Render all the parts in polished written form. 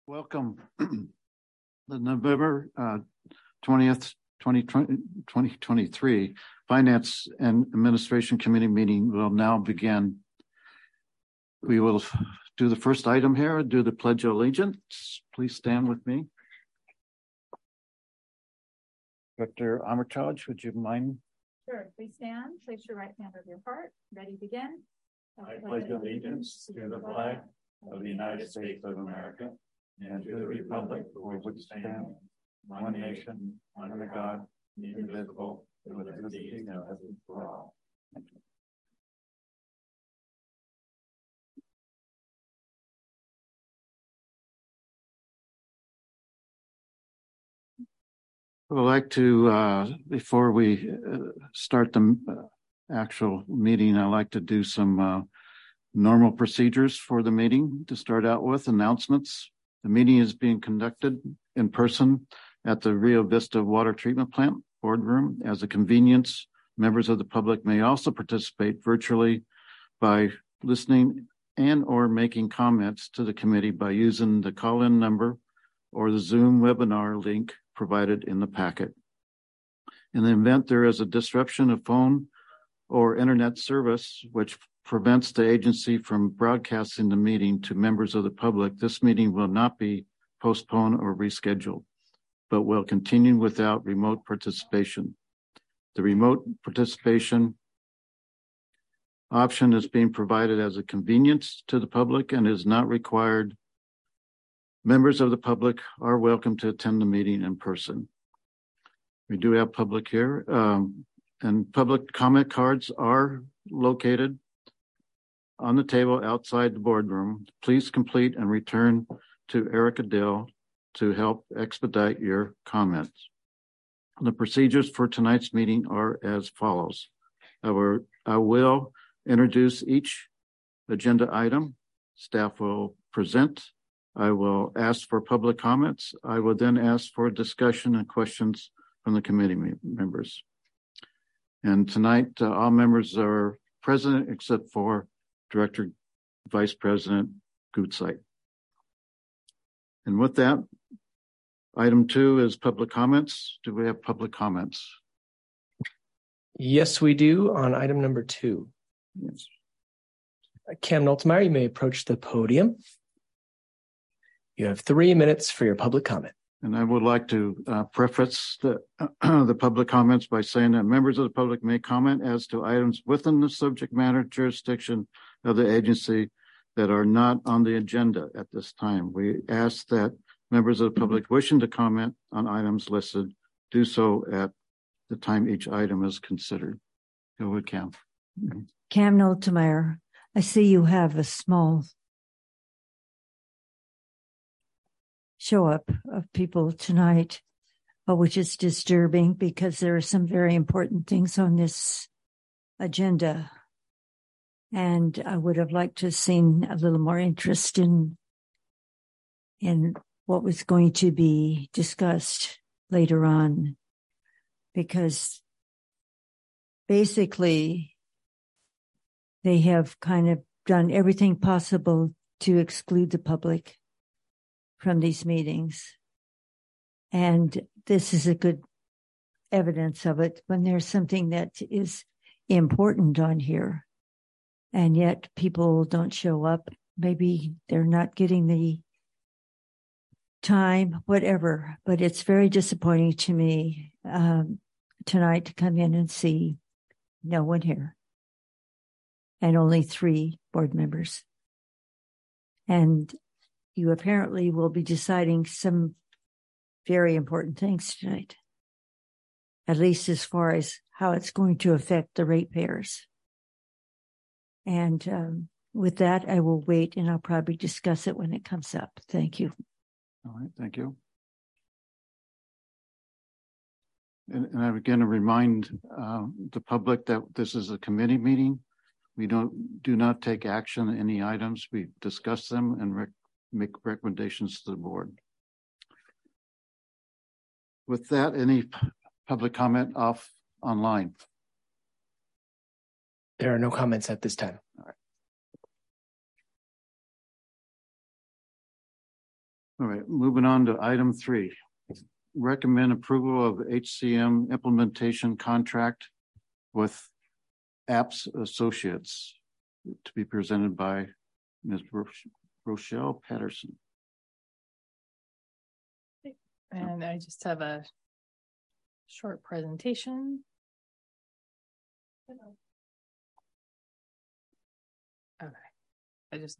Welcome. The November 20th, 2023 Finance and Administration Committee meeting will now begin. We will do the first item here, do the Pledge of Allegiance. Please stand with me. Dr. Amirtaj, would you mind? Sure. Please stand. Place your right hand over your heart. Ready, begin. I pledge allegiance to the flag of the United States of America and to the republic for which stands one nation, under God, indivisible, with liberty and justice for all. I would like to, before we start the actual meeting, I'd like to do some normal procedures for the meeting. To start out with, announcements. The meeting is being conducted in person at the Rio Vista Water Treatment Plant boardroom. As a convenience, members of the public may also participate virtually by listening and or making comments to the committee by using the call-in number or the Zoom webinar link provided in the packet. In the event there is a disruption of phone or internet service which prevents the agency from broadcasting the meeting to members of the public, this meeting will not be postponed or rescheduled, but will continue without remote participation. The remote participation option is being provided as a convenience to the public and is not required. Members of the public are welcome to attend the meeting in person. We do have public here, and public comment cards are located on the table outside the boardroom. Please complete and return to Erica Dill to help expedite your comments. The procedures for tonight's meeting are as follows. I will introduce each agenda item. Staff will present. I will ask for public comments. I will then ask for discussion and questions from the committee members. And tonight, all members are present except for Director Vice President Gutzeit. And with that, item 2 is public comments. Do we have public comments? Yes, we do on item number 2. Yes. Cam Noltemeyer, you may approach the podium. You have 3 minutes for your public comment. And I would like to preface the public comments by saying that members of the public may comment as to items within the subject matter jurisdiction of the agency that are not on the agenda at this time. We ask that members of the public wishing to comment on items listed do so at the time each item is considered. Go ahead, Cam. Cam Noltemeyer, I see you have a small show up of people tonight, which is disturbing because there are some very important things on this agenda. And I would have liked to have seen a little more interest in what was going to be discussed later on, because basically they have kind of done everything possible to exclude the public from these meetings. And this is a good evidence of it when there's something that is important on here. And yet people don't show up. Maybe they're not getting the time, whatever. But it's very disappointing to me tonight to come in and see no one here. And only 3 board members. And you apparently will be deciding some very important things tonight, at least as far as how it's going to affect the ratepayers. And with that, I will wait and I'll probably discuss it when it comes up. Thank you. All right, thank you. And I'm going to remind the public that this is a committee meeting. We do not take action on any items. We discuss them and make recommendations to the board. With that, any public comment online? There are no comments at this time. All right. All right, moving on to item 3. Recommend approval of HCM implementation contract with Apps Associates to be presented by Ms. Rochelle Patterson. And I just have a short presentation. Okay, it's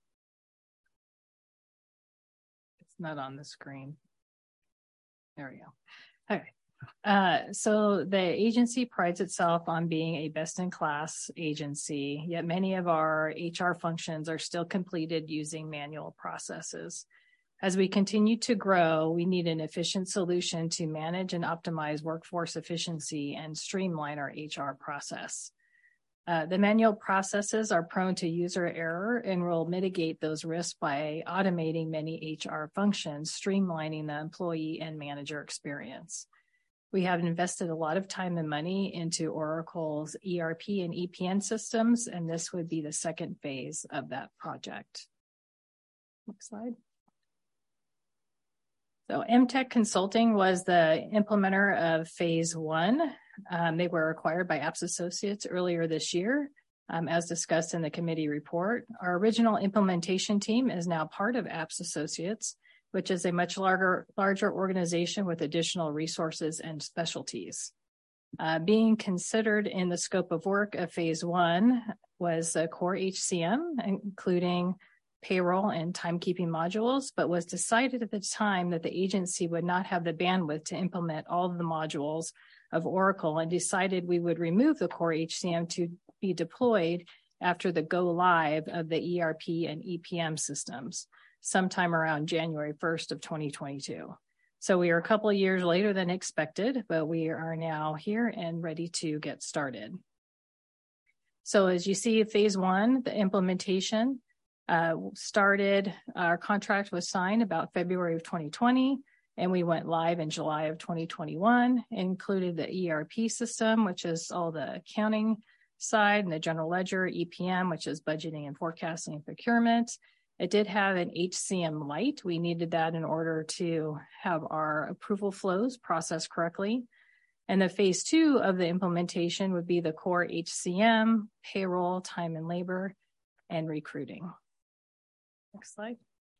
not on the screen. There we go. Okay. So the agency prides itself on being a best-in-class agency, yet many of our HR functions are still completed using manual processes. As we continue to grow, we need an efficient solution to manage and optimize workforce efficiency and streamline our HR process. The manual processes are prone to user error and will mitigate those risks by automating many HR functions, streamlining the employee and manager experience. We have invested a lot of time and money into Oracle's ERP and EPM systems, and this would be the second phase of that project. Next slide. So MTech Consulting was the implementer of phase 1. They were acquired by Apps Associates earlier this year, as discussed in the committee report. Our original implementation team is now part of Apps Associates, which is a much larger organization with additional resources and specialties. Being considered in the scope of work of phase 1 was the core HCM, including payroll and timekeeping modules, but was decided at the time that the agency would not have the bandwidth to implement all of the modules of Oracle, and decided we would remove the core HCM to be deployed after the go live of the ERP and EPM systems sometime around January 1st of 2022. So we are a couple of years later than expected, but we are now here and ready to get started. So as you see, phase 1, the implementation started. Our contract was signed about February of 2020, and we went live in July of 2021. It included the ERP system, which is all the accounting side, and the general ledger, EPM, which is budgeting and forecasting and procurement. It did have an HCM Lite. We needed that in order to have our approval flows processed correctly. And the phase 2 of the implementation would be the core HCM, payroll, time and labor, and recruiting. Next slide.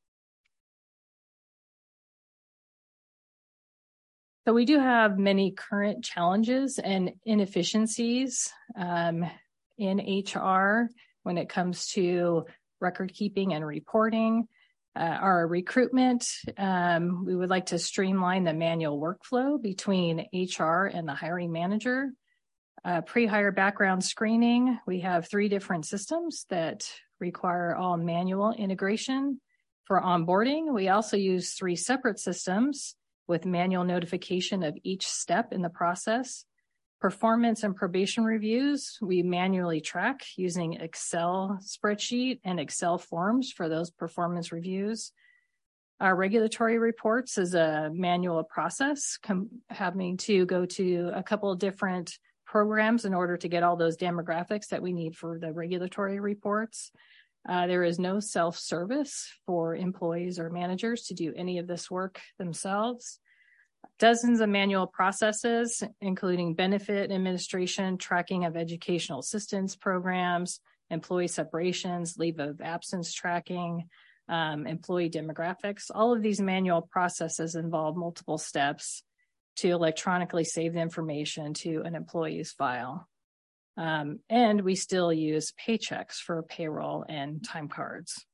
So we do have many current challenges and inefficiencies in HR when it comes to record keeping and reporting. Our recruitment, we would like to streamline the manual workflow between HR and the hiring manager. Pre-hire background screening, we have 3 different systems that require all manual integration. For onboarding, we also use 3 separate systems with manual notification of each step in the process. Performance and probation reviews, we manually track using Excel spreadsheet and Excel forms for those performance reviews. Our regulatory reports is a manual process, having to go to a couple of different programs in order to get all those demographics that we need for the regulatory reports. There is no self-service for employees or managers to do any of this work themselves. Dozens of manual processes, including benefit administration, tracking of educational assistance programs, employee separations, leave of absence tracking, employee demographics. All of these manual processes involve multiple steps to electronically save the information to an employee's file. And we still use Paychex for payroll and time cards.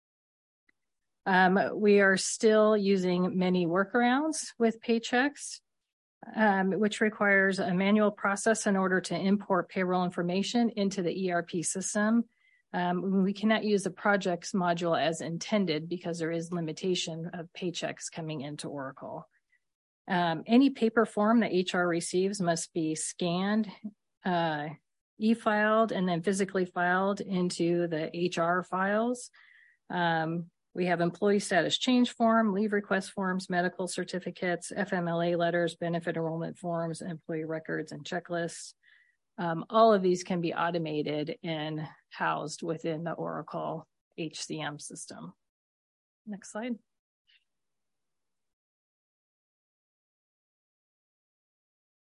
We are still using many workarounds with Paychex, which requires a manual process in order to import payroll information into the ERP system. We cannot use the projects module as intended because there is limitation of Paychex coming into Oracle. Any paper form that HR receives must be scanned, e-filed, and then physically filed into the HR files. We have employee status change form, leave request forms, medical certificates, FMLA letters, benefit enrollment forms, employee records, and checklists. All of these can be automated and housed within the Oracle HCM system. Next slide.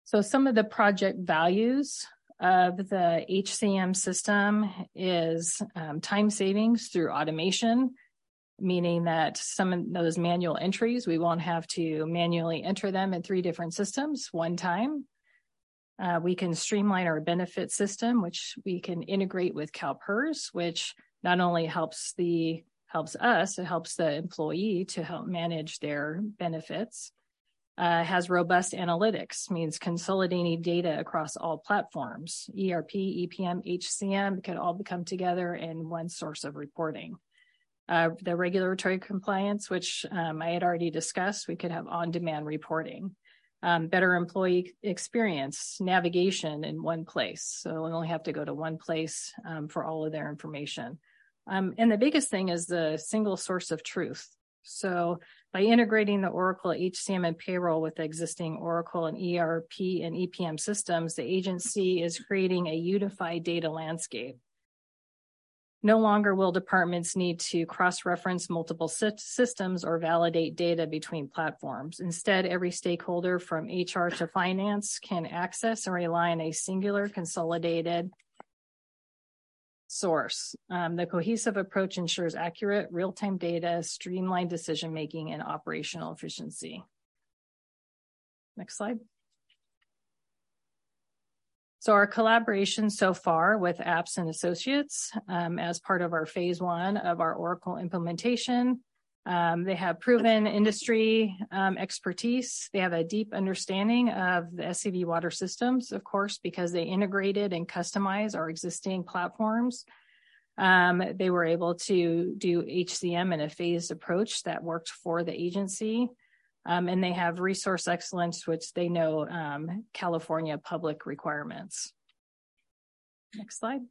So some of the project values of the HCM system is time savings through automation, meaning that some of those manual entries, we won't have to manually enter them in 3 different systems one time. We can streamline our benefit system, which we can integrate with CalPERS, which not only helps us, it helps the employee to help manage their benefits. Has robust analytics, means consolidating data across all platforms. ERP, EPM, HCM could all come together in one source of reporting. The regulatory compliance, which I had already discussed, we could have on-demand reporting. Better employee experience, navigation in one place. So we only have to go to one place for all of their information. And the biggest thing is the single source of truth. So by integrating the Oracle HCM and payroll with the existing Oracle and ERP and EPM systems, the agency is creating a unified data landscape. No longer will departments need to cross-reference multiple systems or validate data between platforms. Instead, every stakeholder from HR to finance can access and rely on a singular consolidated source. The cohesive approach ensures accurate real-time data, streamlined decision-making, and operational efficiency. Next slide. So our collaboration so far with Apps and Associates as part of our phase 1 of our Oracle implementation. They have proven industry expertise. They have a deep understanding of the SCV water systems, of course, because they integrated and customized our existing platforms. They were able to do HCM in a phased approach that worked for the agency. And they have resource excellence, which they know California public requirements. Next slide.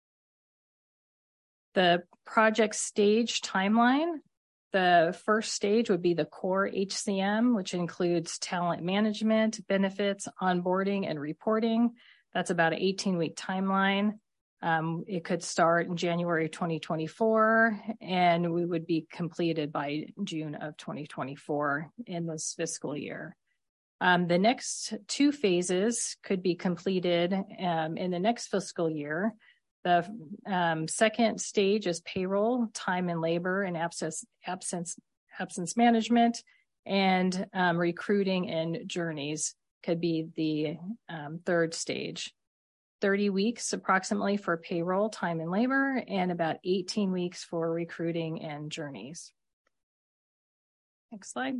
The project stage timeline. The first stage would be the core HCM, which includes talent management, benefits, onboarding, and reporting. That's about an 18-week timeline. It could start in January 2024, and we would be completed by June of 2024 in this fiscal year. The next 2 phases could be completed in the next fiscal year. The second stage is payroll, time and labor, and absence management, and recruiting and journeys could be the third stage. 30 weeks approximately for payroll, time and labor, and about 18 weeks for recruiting and journeys. Next slide.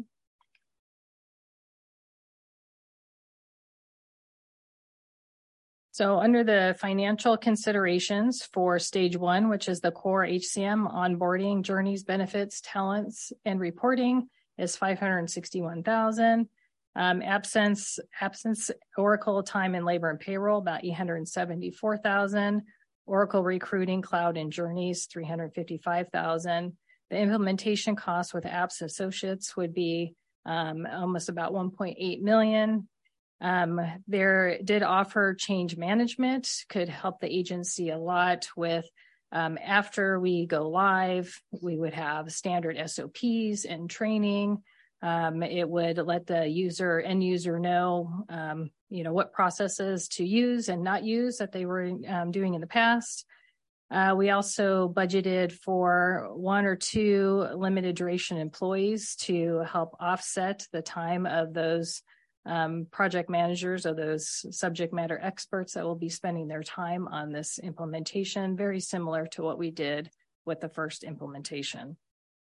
So under the financial considerations for stage 1, which is the core HCM, onboarding, journeys, benefits, talents, and reporting, is $561,000. Absence, Oracle, time and labor and payroll, about $874,000. Oracle recruiting, cloud and journeys, $355,000. The implementation cost with Apps Associates would be almost about $1.8 million. There did offer change management, could help the agency a lot with after we go live, we would have standard SOPs and training. It would let the end user know, what processes to use and not use that they were doing in the past. We also budgeted for 1 or 2 limited duration employees to help offset the time of those project managers or those subject matter experts that will be spending their time on this implementation, very similar to what we did with the first implementation.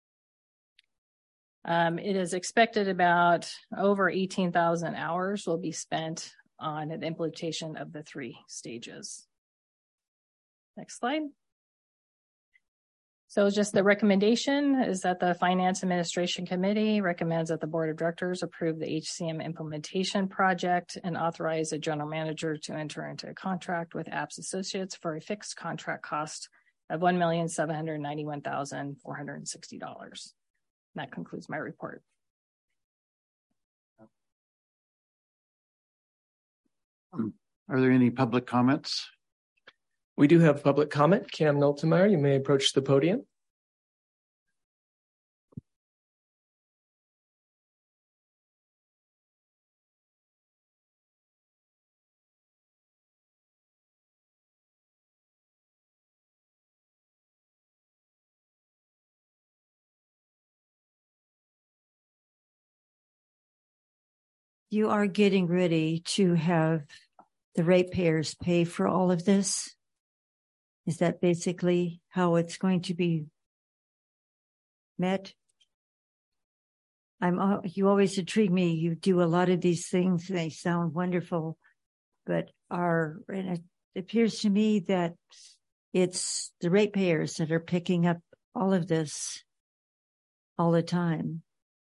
It is expected about over 18,000 hours will be spent on the implementation of the 3 stages. Next slide. So just the recommendation is that the Finance Administration Committee recommends that the Board of Directors approve the HCM implementation project and authorize the General Manager to enter into a contract with Apps Associates for a fixed contract cost of $1,791,460. That concludes my report. Are there any public comments? We do have public comment. Cam Noltemeyer, you may approach the podium. You are getting ready to have the ratepayers pay for all of this? Is that basically how it's going to be met? You always intrigue me. You do a lot of these things. They sound wonderful, but and it appears to me that it's the ratepayers that are picking up all of this all the time.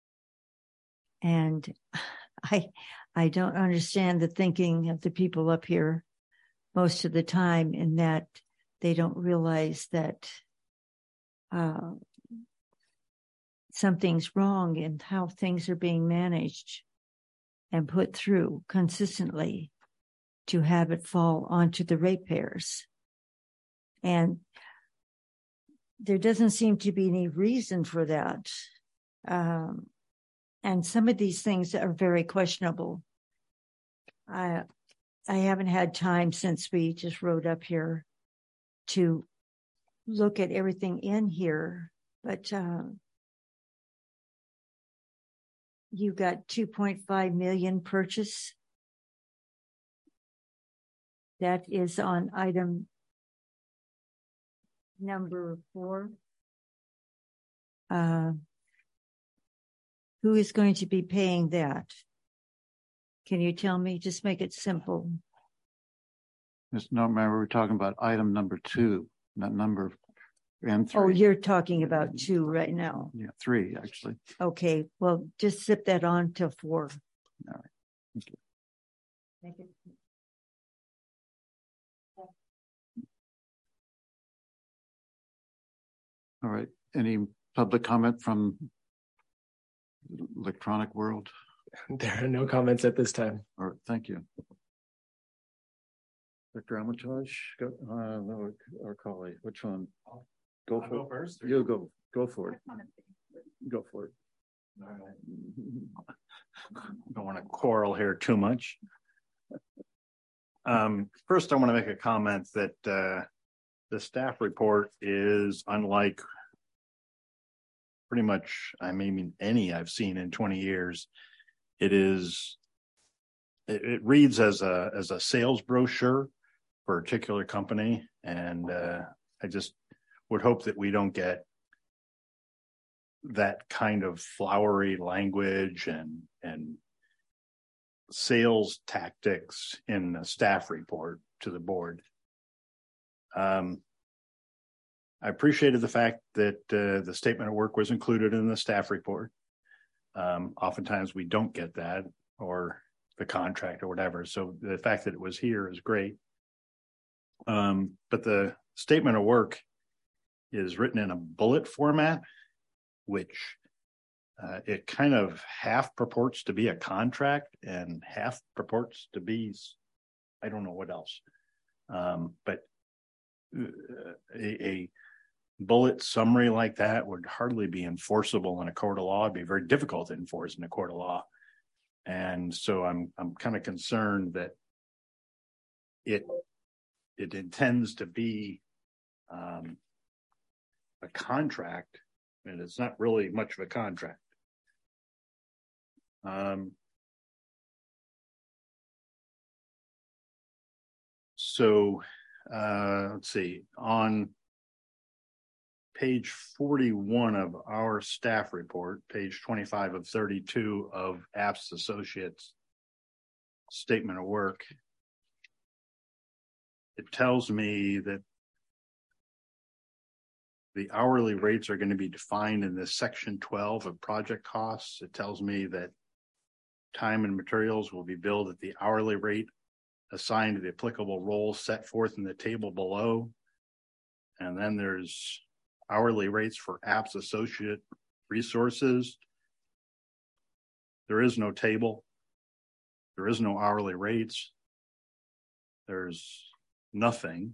And I don't understand the thinking of the people up here most of the time, in that they don't realize that something's wrong in how things are being managed and put through consistently to have it fall onto the ratepayers. And there doesn't seem to be any reason for that. And some of these things are very questionable. I haven't had time since we just rode up here to look at everything in here, but you got 2.5 million purchase. That is on item number 4. Who is going to be paying that? Can you tell me? Just make it simple. Ms. Nortmeyer, we're talking about item number 2, not number and 3. Oh, you're talking about 2 right now. Yeah, 3 actually. Okay, well, just zip that on to 4. All right. Thank you. Make it. All right. Any public comment from electronic world? There are no comments at this time. All right, thank you. Dr. Armitage, no, or Colley, which one? Go for it. First. You go for it. Go for it. Don't want to quarrel here too much. First, I want to make a comment that the staff report is unlike pretty much, any I've seen in 20 years. It reads as a sales brochure for a particular company, and I just would hope that we don't get that kind of flowery language and sales tactics in the staff report to the board. I appreciated the fact that the statement of work was included in the staff report. Oftentimes we don't get that, or the contract or whatever. So the fact that it was here is great. But the statement of work is written in a bullet format, which it kind of half purports to be a contract and half purports to be, I don't know what else. But a bullet summary like that would hardly be enforceable in a court of law. It'd be very difficult to enforce in a court of law. And so I'm kind of concerned that it intends to be a contract, and it's not really much of a contract. So let's see, on page 41 of our staff report, page 25 of 32 of Apps Associates statement of work, it tells me that the hourly rates are going to be defined in this section 12 of project costs. It tells me that time and materials will be billed at the hourly rate assigned to the applicable roles set forth in the table below. And then there's hourly rates for Apps Associate resources. There is no table. There is no hourly rates. There's nothing.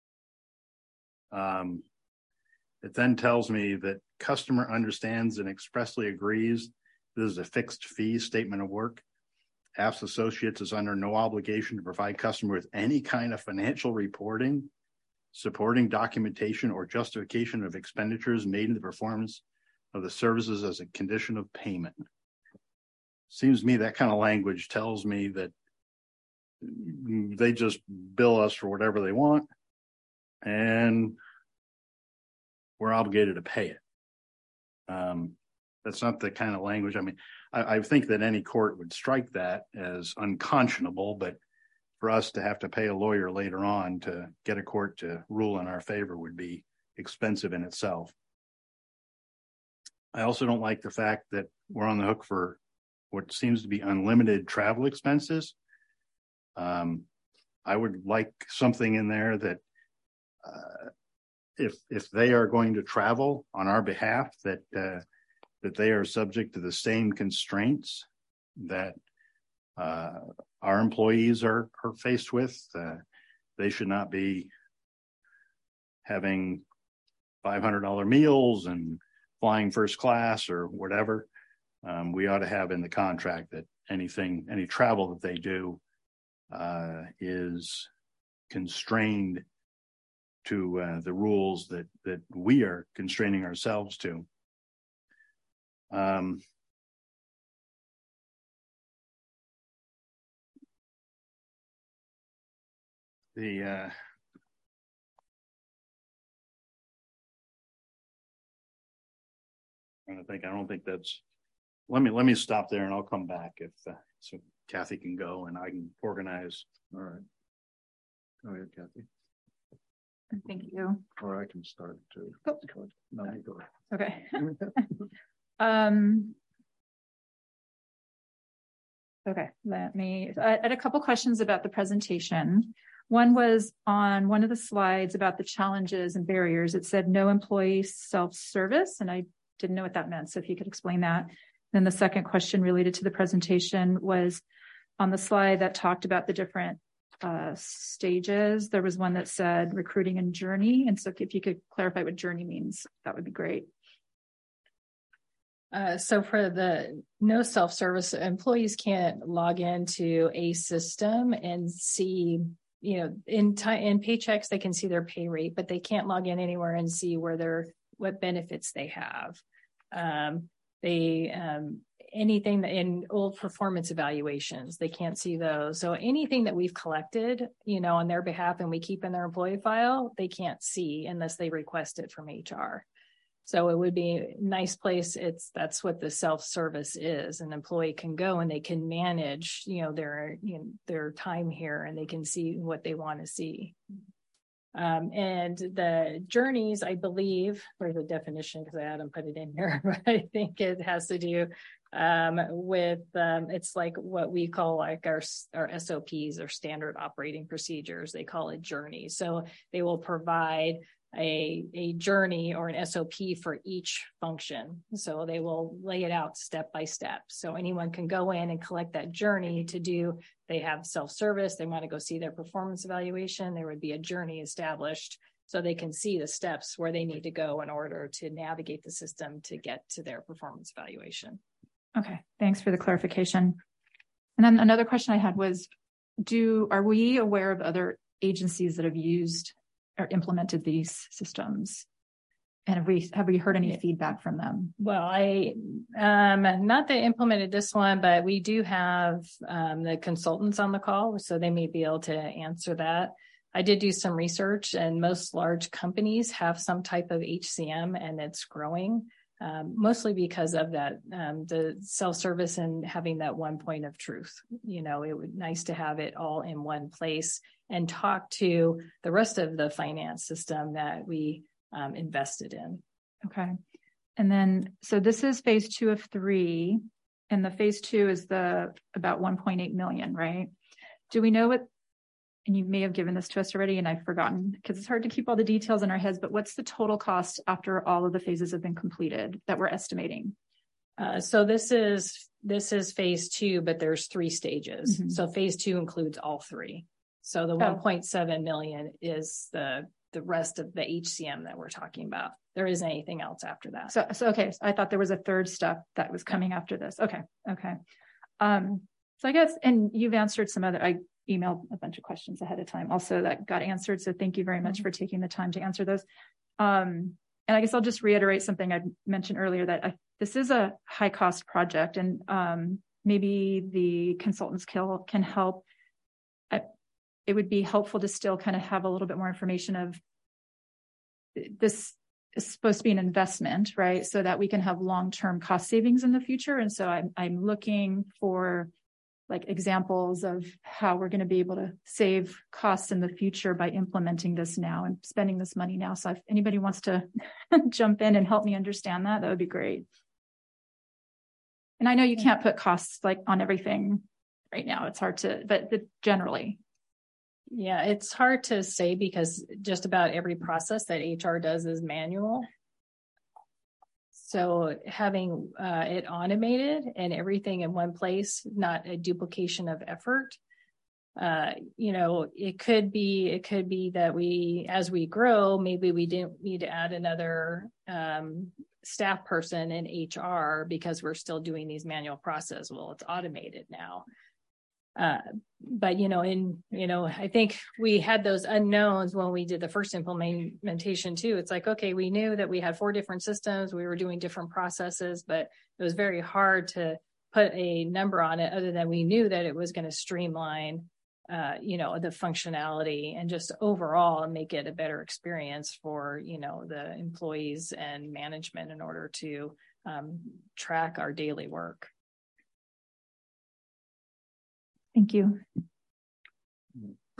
It then tells me that customer understands and expressly agrees this is a fixed fee statement of work. Apps Associates is under no obligation to provide customer with any kind of financial reporting, supporting documentation, or justification of expenditures made in the performance of the services as a condition of payment. seems to me that kind of language tells me that they just bill us for whatever they want and we're obligated to pay it. That's not the kind of language. I mean, I think that any court would strike that as unconscionable, but for us to have to pay a lawyer later on to get a court to rule in our favor would be expensive in itself. I also don't like the fact that we're on the hook for what seems to be unlimited travel expenses. I would like something in there that if they are going to travel on our behalf, that they are subject to the same constraints that our employees are faced with. They should not be having $500 meals and flying first class or whatever. We ought to have in the contract that any travel that they do is constrained to the rules that we are constraining ourselves to. I don't think that's. Let me stop there and I'll come back if so Kathy can go and I can organize. All right. Go ahead, Kathy. Thank you. Or I can start too. Oh. No, you go ahead. Okay. Okay, I had a couple questions about the presentation. One was on one of the slides about the challenges and barriers. It said no employee self-service, and I didn't know what that meant. So if you could explain that. Then the second question related to the presentation was on the slide that talked about the different stages. There was one that said recruiting and journey. And so if you could clarify what journey means, that would be great. So for the no self-service, employees can't log into a system and see, in paychecks, they can see their pay rate, but they can't log in anywhere and see what benefits they have. Anything that in old performance evaluations, they can't see those. So anything that we've collected, on their behalf and we keep in their employee file, they can't see unless they request it from HR. So it would be a nice place. That's what the self-service is. An employee can go and they can manage, their time here, and they can see what they want to see. And the journeys, I believe, for the definition, because I hadn't put it in here, but I think it has to do with it's like what we call like our SOPs or standard operating procedures. They call it journeys. So they will provide a journey or an SOP for each function. So they will lay it out step by step. So anyone can go in and collect that journey to do. They have self-service. They want to go see their performance evaluation. There would be a journey established so they can see the steps where they need to go in order to navigate the system to get to their performance evaluation. Okay, thanks for the clarification. And then another question I had was, are we aware of other agencies that have used or implemented these systems? And have we heard any feedback from them? Well, not that implemented this one, but we do have the consultants on the call, so they may be able to answer that. I did do some research, and most large companies have some type of HCM, and it's growing, mostly because of that, the self-service and having that one point of truth. It would be nice to have it all in one place and talk to the rest of the finance system that we invested in. Okay. And then, so this is phase 2 of 3, and the phase 2 is about 1.8 million, right? Do we know what, and you may have given this to us already and I've forgotten because it's hard to keep all the details in our heads, but what's the total cost after all of the phases have been completed that we're estimating? So this is phase 2, but there's 3 stages. Mm-hmm. So phase 2 includes all 3. So the 1.7 million is the rest of the HCM that we're talking about. There isn't anything else after that. So okay. So I thought there was a third step that was coming after this. Okay. So I guess, and you've answered some other, I emailed a bunch of questions ahead of time also that got answered. So thank you very much for taking the time to answer those. And I guess I'll just reiterate something I mentioned earlier, that this is a high cost project, and maybe the consultants can help. It would be helpful to still kind of have a little bit more information of this is supposed to be an investment, right? So that we can have long-term cost savings in the future. And so I'm looking for like examples of how we're going to be able to save costs in the future by implementing this now and spending this money now. So if anybody wants to jump in and help me understand that, that would be great. And I know you can't put costs like on everything right now. It's hard to, but generally. Yeah, it's hard to say because just about every process that HR does is manual. So having it automated and everything in one place, not a duplication of effort. It could be that as we grow, maybe we didn't need to add another staff person in HR because we're still doing these manual processes. Well, it's automated now. But I think we had those unknowns when we did the first implementation too. It's like, okay, we knew that we had 4 different systems. We were doing different processes, but it was very hard to put a number on it other than we knew that it was going to streamline, the functionality and just overall make it a better experience for, the employees and management in order to track our daily work. Thank you. A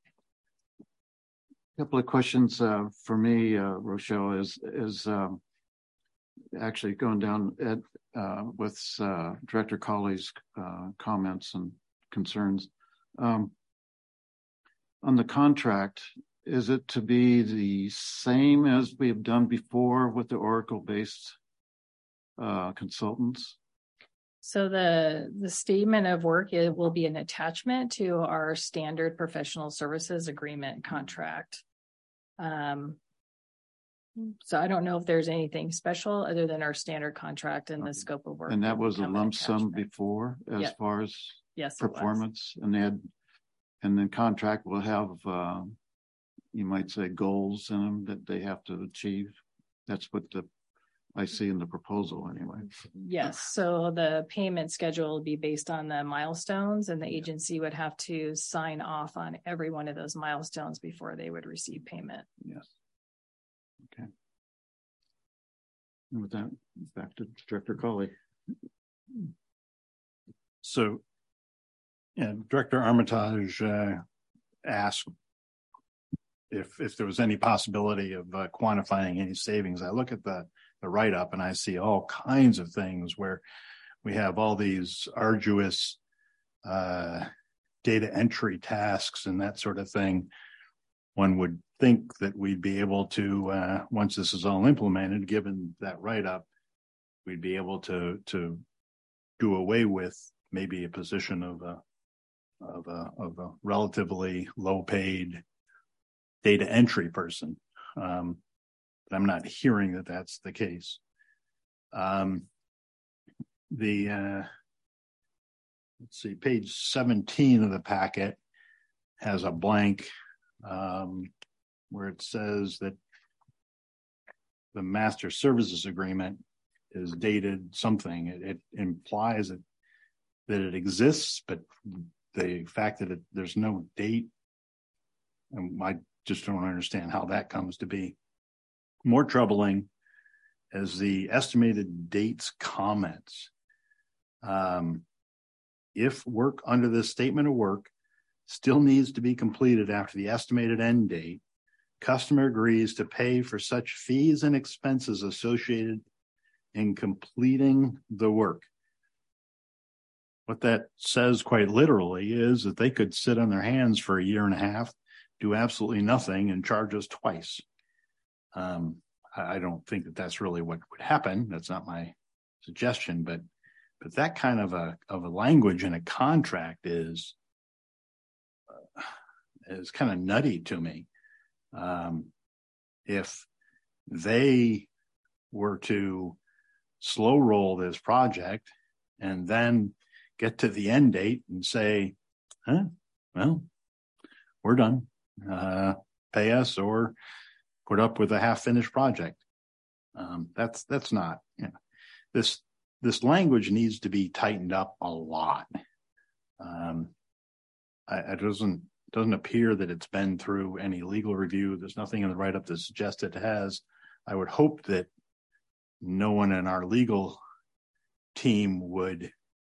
couple of questions for me, Rochelle, is actually going down with Director Colley's comments and concerns. On the contract, is it to be the same as we have done before with the Oracle-based consultants? So the statement of work, it will be an attachment to our standard professional services agreement contract. So I don't know if there's anything special other than our standard contract and the scope of work. And that was a lump sum before, as far as performance, and then contract will have, you might say, goals in them that they have to achieve. That's what I see in the proposal anyway. Yes. So the payment schedule will be based on the milestones, and the agency would have to sign off on every one of those milestones before they would receive payment. Yes. Okay. And with that, back to Director Colley. So, Director Armitage asked if there was any possibility of quantifying any savings. I look at the write-up and I see all kinds of things where we have all these arduous data entry tasks and that sort of thing. One would think that we'd be able to, once this is all implemented, given that write-up, we'd be able to do away with maybe a position of a relatively low-paid data entry person. But I'm not hearing that that's the case. Let's see, page 17 of the packet has a blank where it says that the master services agreement is dated something. It implies that it exists, but the fact that there's no date, I just don't understand how that comes to be. More troubling is the estimated dates comments. If work under this statement of work still needs to be completed after the estimated end date, customer agrees to pay for such fees and expenses associated in completing the work. What that says quite literally is that they could sit on their hands for a year and a half, do absolutely nothing, and charge us twice. I don't think that that's really what would happen. That's not my suggestion, but that kind of a language in a contract is kind of nutty to me. If they were to slow roll this project and then get to the end date and say, well, we're done, pay us or put up with a half-finished project. That's not, this this language needs to be tightened up a lot. It doesn't appear that it's been through any legal review. There's nothing in the write-up that suggests it has. I would hope that no one in our legal team would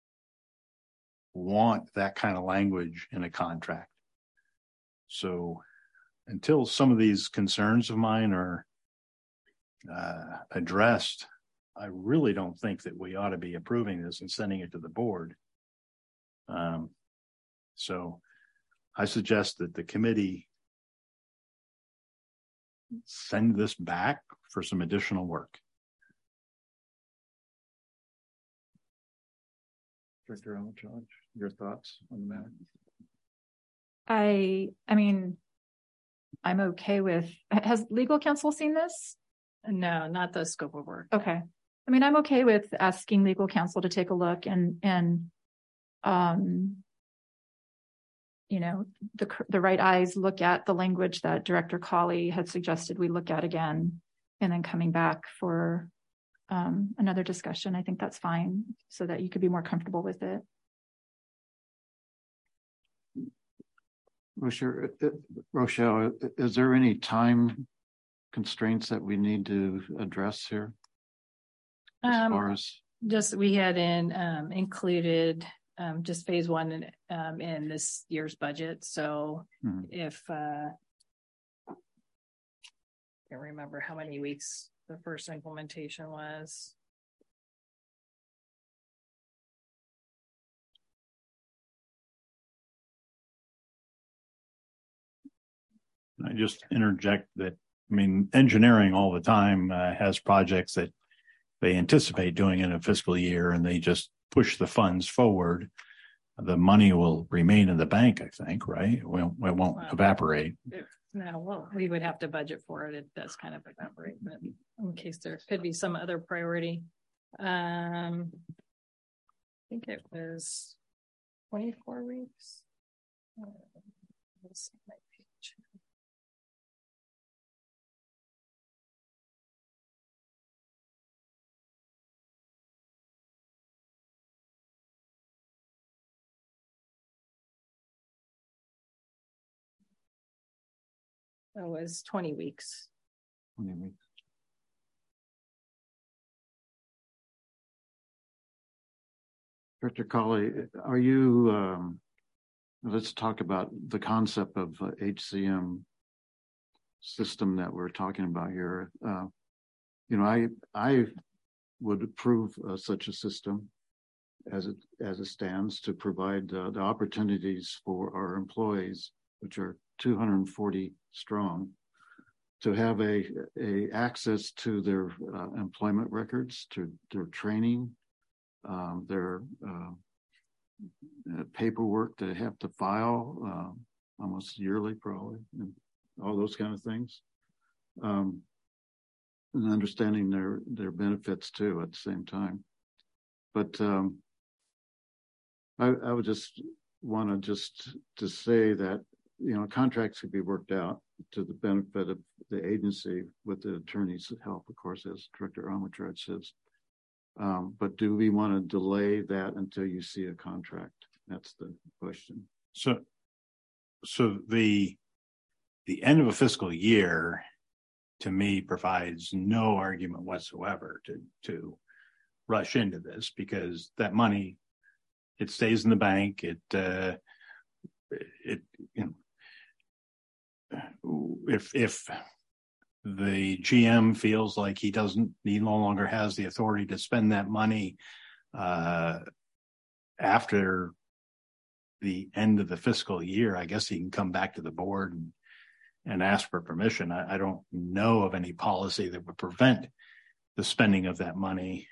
want that kind of language in a contract. So until some of these concerns of mine are addressed, I really don't think that we ought to be approving this and sending it to the board. So I suggest that the committee send this back for some additional work. Director Armitage, your thoughts on the matter? I mean, I'm okay with, has legal counsel seen this? No, not the scope of work. Okay. I mean, I'm okay with asking legal counsel to take a look and you know, the right eyes look at the language that Director Colley had suggested we look at again, and then coming back for another discussion. I think that's fine, so that you could be more comfortable with it. Rochelle, is there any time constraints that we need to address here? As far as just we had included just phase one in this year's budget. So if I can't remember how many weeks the first implementation was. I just interject that, I mean, engineering all the time has projects that they anticipate doing in a fiscal year, and they just push the funds forward. The money will remain in the bank, I think, right? It won't evaporate. No, well, we would have to budget for it. It does kind of evaporate, but in case there could be some other priority. I think it was 24 weeks. Let's see my page. It was 20 weeks. 20 weeks. Director Colley, are you, let's talk about the concept of HCM system that we're talking about here. You know, I would approve such a system as it stands to provide the opportunities for our employees, which are 240 strong, to have a access to their employment records, to their training, their paperwork they have to file almost yearly, probably, and all those kind of things, and understanding their benefits too at the same time. But I would just want to say that, you know, contracts could be worked out to the benefit of the agency with the attorney's help, of course, as Director Armitage says. But do we want to delay that until you see a contract? That's the question. So the end of a fiscal year, to me, provides no argument whatsoever to rush into this, because that money, it stays in the bank. It you know, if the GM feels like he no longer has the authority to spend that money after the end of the fiscal year, I guess he can come back to the board and ask for permission. I don't know of any policy that would prevent the spending of that money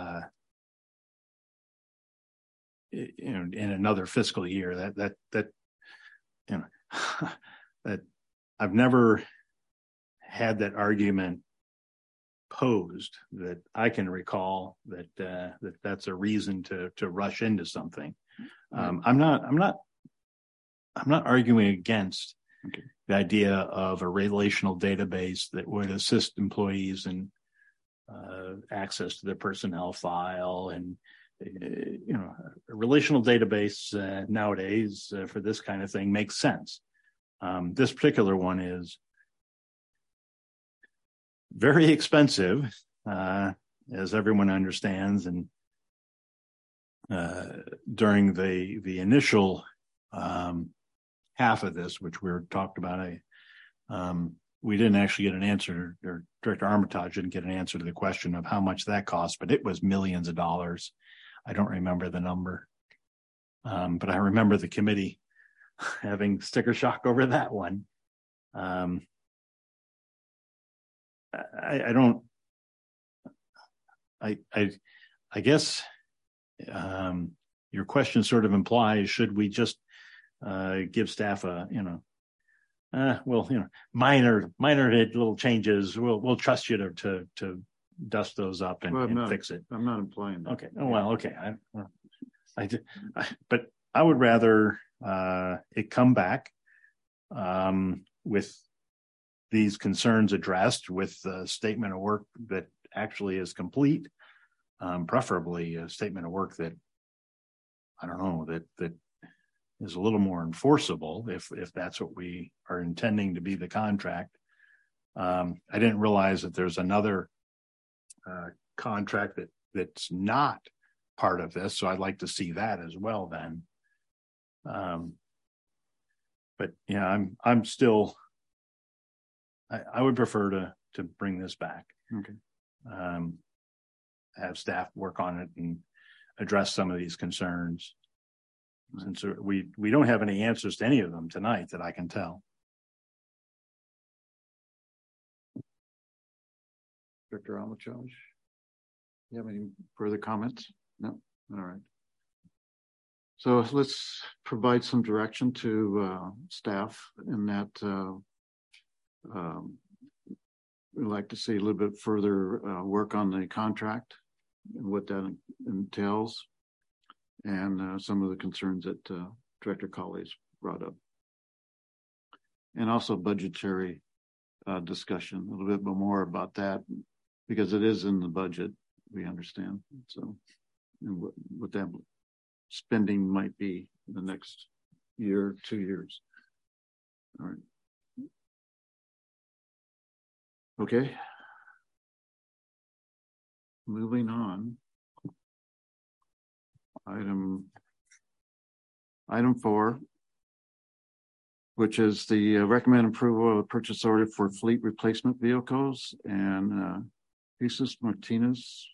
in another fiscal year. That you know, that I've never had that argument posed that I can recall that's a reason to rush into something. I'm not arguing against the idea of a relational database that would assist employees in access to their personnel file and, a relational database nowadays for this kind of thing makes sense. This particular one is very expensive, as everyone understands, and during the initial half of this, which we talked about, we didn't actually get an answer, or Director Armitage didn't get an answer to the question of how much that cost, but it was millions of dollars. I don't remember the number, but I remember the committee having sticker shock over that one. I guess your question sort of implies, should we just give staff a, minor little changes. We'll trust you to dust those up and fix it. I'm not implying that. Okay. Oh, well, okay. But I would rather it come back with these concerns addressed, with a statement of work that actually is complete, preferably a statement of work that, I don't know, that is a little more enforceable if that's what we are intending to be the contract. I didn't realize that there's another contract that's not part of this, so I'd like to see that as well then. But yeah, I'm still, I would prefer to bring this back. Okay. Have staff work on it and address some of these concerns. Since we don't have any answers to any of them tonight that I can tell. Director Armitage, you have any further comments? No? All right. So let's provide some direction to staff in that we'd like to see a little bit further work on the contract and what that entails, and some of the concerns that Director Colley's brought up. And also budgetary discussion, a little bit more about that, because it is in the budget, we understand. So, and what that spending might be in the next year, 2 years. All right. Okay. Moving on. Item 4, which is the recommend approval of a purchase order for fleet replacement vehicles, and Jesus Martinez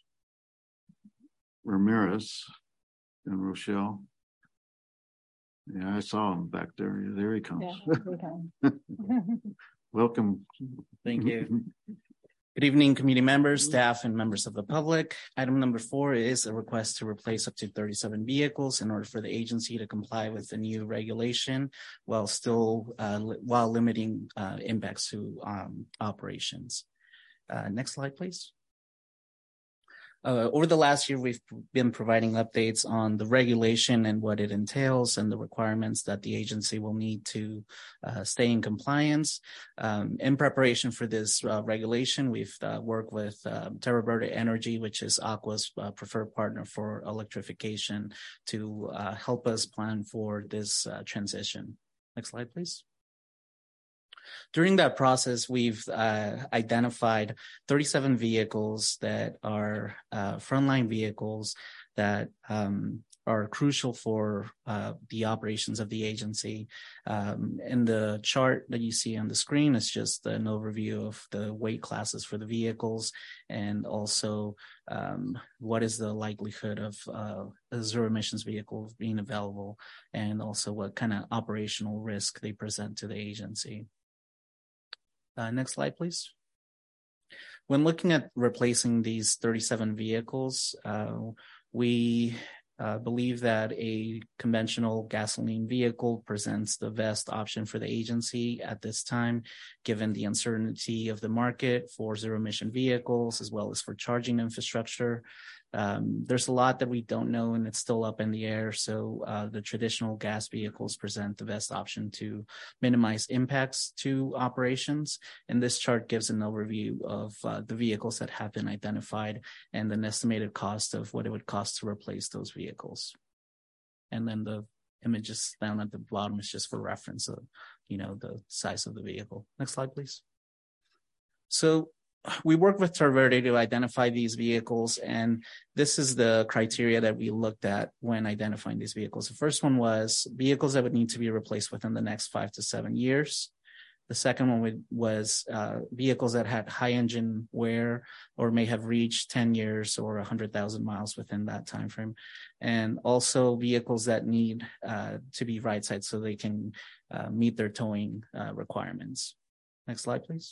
Ramirez and Rochelle. Yeah, I saw him back there. There he comes. Yeah, Welcome. Thank you. Good evening, committee members, staff, and members of the public. Item number 4 is a request to replace up to 37 vehicles in order for the agency to comply with the new regulation while still while limiting impacts to operations. Next slide, please. Over the last year, we've been providing updates on the regulation and what it entails and the requirements that the agency will need to stay in compliance. In preparation for this regulation, we've worked with Terra Verde Energy, which is Aqua's preferred partner for electrification, to help us plan for this transition. Next slide, please. During that process, we've identified 37 vehicles that are frontline vehicles that are crucial for the operations of the agency. In the chart that you see on the screen, it's just an overview of the weight classes for the vehicles, and also what is the likelihood of a zero emissions vehicle being available, and also what kind of operational risk they present to the agency. Next slide, please. When looking at replacing these 37 vehicles, we believe that a conventional gasoline vehicle presents the best option for the agency at this time, given the uncertainty of the market for zero-emission vehicles as well as for charging infrastructure. There's a lot that we don't know and it's still up in the air. So the traditional gas vehicles present the best option to minimize impacts to operations. And this chart gives an overview of the vehicles that have been identified and an estimated cost of what it would cost to replace those vehicles. And then the images down at the bottom is just for reference of, the size of the vehicle. Next slide, please. So we work with Terverde to identify these vehicles, and this is the criteria that we looked at when identifying these vehicles. The first one was vehicles that would need to be replaced within the next 5 to 7 years. The second one was vehicles that had high engine wear or may have reached 10 years or 100,000 miles within that time frame, and also vehicles that need to be right-side so they can meet their towing requirements. Next slide, please.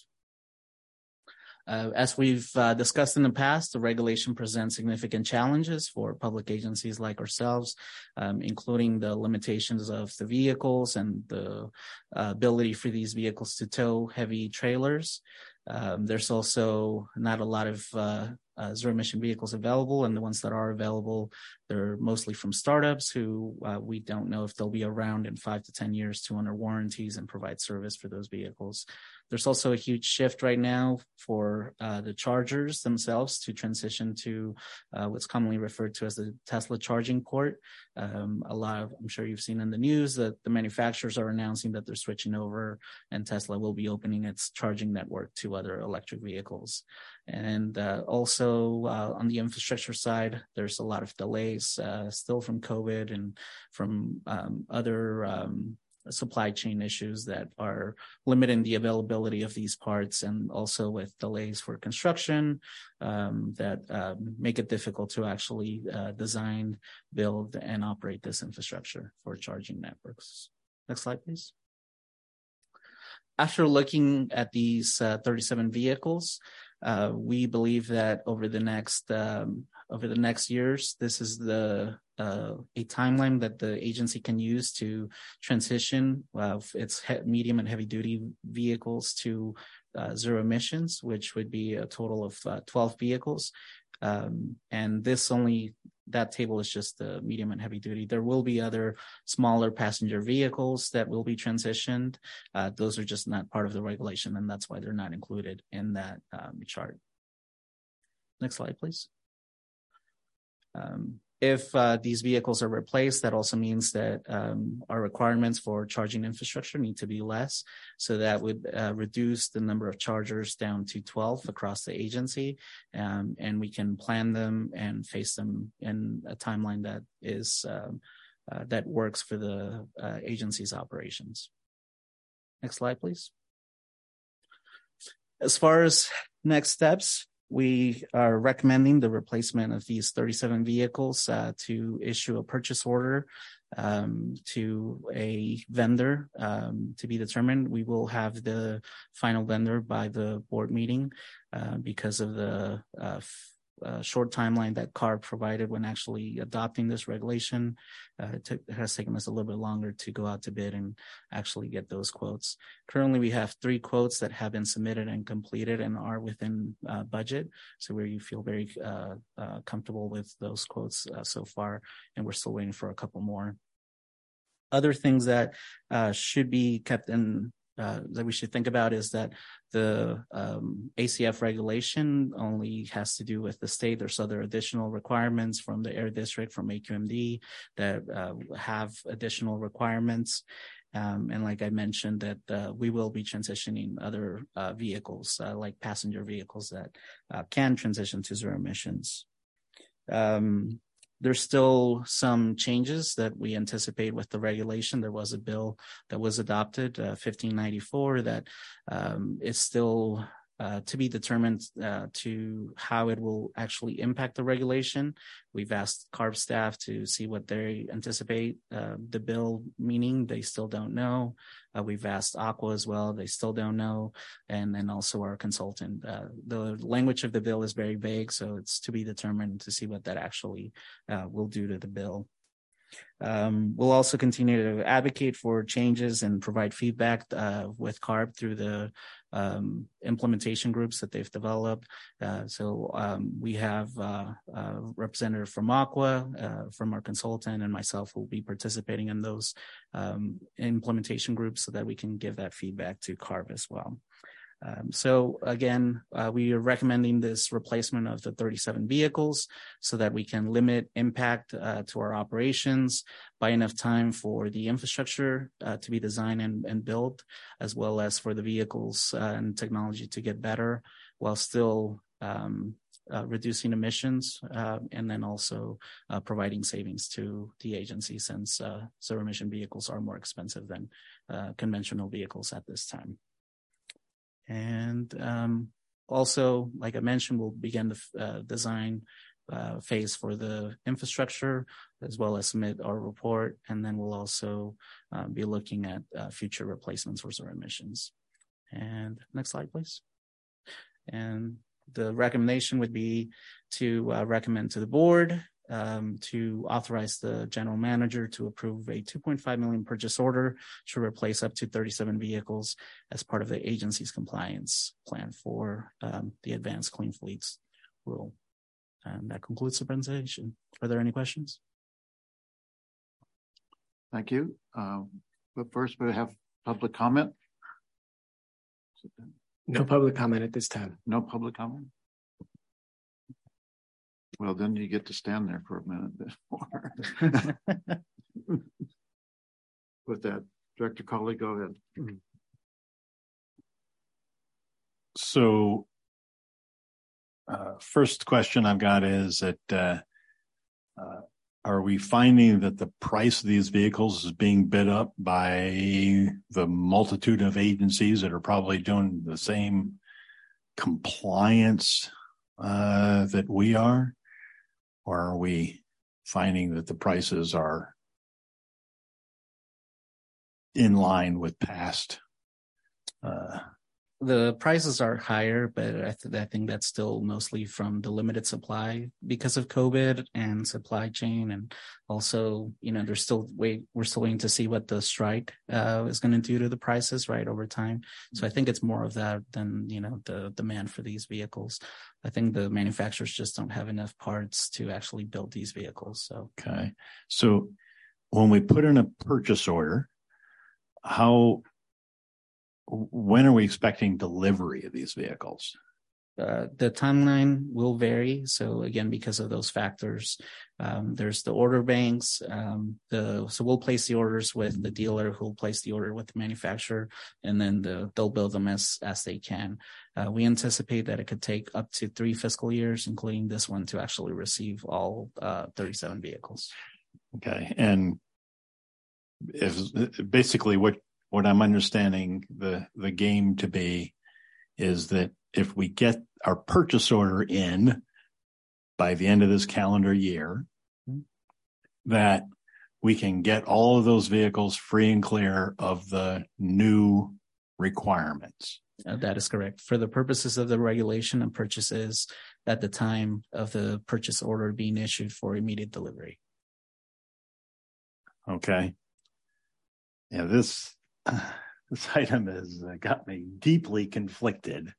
As we've discussed in the past, the regulation presents significant challenges for public agencies like ourselves, including the limitations of the vehicles and the ability for these vehicles to tow heavy trailers. There's also not a lot of zero-emission vehicles available, and the ones that are available, they're mostly from startups who we don't know if they'll be around in 5 to 10 years to honor warranties and provide service for those vehicles. There's also a huge shift right now for the chargers themselves to transition to what's commonly referred to as the Tesla charging port. I'm sure you've seen in the news that the manufacturers are announcing that they're switching over, and Tesla will be opening its charging network to other electric vehicles. And also on the infrastructure side, there's a lot of delays still from COVID and from other supply chain issues that are limiting the availability of these parts, and also with delays for construction that make it difficult to actually design, build, and operate this infrastructure for charging networks. Next slide, please. After looking at these 37 vehicles, we believe that over the next years, this is a timeline that the agency can use to transition its medium and heavy duty vehicles to zero emissions, which would be a total of 12 vehicles. And that table is just the medium and heavy duty. There will be other smaller passenger vehicles that will be transitioned. Those are just not part of the regulation, and that's why they're not included in that chart. Next slide, please. If these vehicles are replaced, that also means that our requirements for charging infrastructure need to be less. So that would reduce the number of chargers down to 12 across the agency. And we can plan them and face them in a timeline that is that works for the agency's operations. Next slide, please. As far as next steps, we are recommending the replacement of these 37 vehicles to issue a purchase order to a vendor to be determined. We will have the final vendor by the board meeting because of the short timeline that CARB provided when actually adopting this regulation. It has taken us a little bit longer to go out to bid and actually get those quotes. Currently, we have 3 quotes that have been submitted and completed and are within budget. So we feel very comfortable with those quotes so far, and we're still waiting for a couple more. Other things that should be kept in that we should think about is that the ACF regulation only has to do with the state. There's other additional requirements from the Air District, from AQMD, that have additional requirements. And like I mentioned, that we will be transitioning other vehicles, like passenger vehicles that can transition to zero emissions. There's still some changes that we anticipate with the regulation. There was a bill that was adopted, 1594, that is still to be determined to how it will actually impact the regulation. We've asked CARB staff to see what they anticipate the bill meaning. They still don't know. We've asked Aqua as well. They still don't know. And then also our consultant. The language of the bill is very vague, so it's to be determined to see what that actually will do to the bill. We'll also continue to advocate for changes and provide feedback with CARB through the implementation groups that they've developed. We have a representative from Aqua, from our consultant, and myself will be participating in those implementation groups so that we can give that feedback to CARB as well. We are recommending this replacement of the 37 vehicles so that we can limit impact to our operations, buy enough time for the infrastructure to be designed and built, as well as for the vehicles and technology to get better while still reducing emissions, and then also providing savings to the agency since zero emission vehicles are more expensive than conventional vehicles at this time. And also, like I mentioned, we'll begin the design phase for the infrastructure, as well as submit our report. And then we'll also be looking at future replacements for zero emissions. And next slide, please. And the recommendation would be to recommend to the board to authorize the general manager to approve a $2.5 million purchase order to replace up to 37 vehicles as part of the agency's compliance plan for the Advanced Clean Fleets rule. And that concludes the presentation. Are there any questions? Thank you. But first, we have public comment. No public comment at this time. No public comment? Well, then you get to stand there for a minute before. With that, Director Colley, go ahead. So, first question I've got is that are we finding that the price of these vehicles is being bid up by the multitude of agencies that are probably doing the same compliance that we are? Or are we finding that the prices are in line with past? The prices are higher, but I think that's still mostly from the limited supply because of COVID and supply chain. And also, we're still waiting to see what the strike is going to do to the prices right over time. So I think it's more of that than, the demand for these vehicles. I think the manufacturers just don't have enough parts to actually build these vehicles. So, okay. So when we put in a purchase order, when are we expecting delivery of these vehicles? The timeline will vary. So again, because of those factors, there's the order banks. So we'll place the orders with the dealer who'll place the order with the manufacturer, and then they'll build them as they can. We anticipate that it could take up to 3 fiscal years, including this one, to actually receive all 37 vehicles. Okay. And if basically what I'm understanding the game to be is that if we get our purchase order in by the end of this calendar year, that we can get all of those vehicles free and clear of the new requirements. That is correct. For the purposes of the regulation and purchases at the time of the purchase order being issued for immediate delivery. Okay. Yeah, this item has got me deeply conflicted.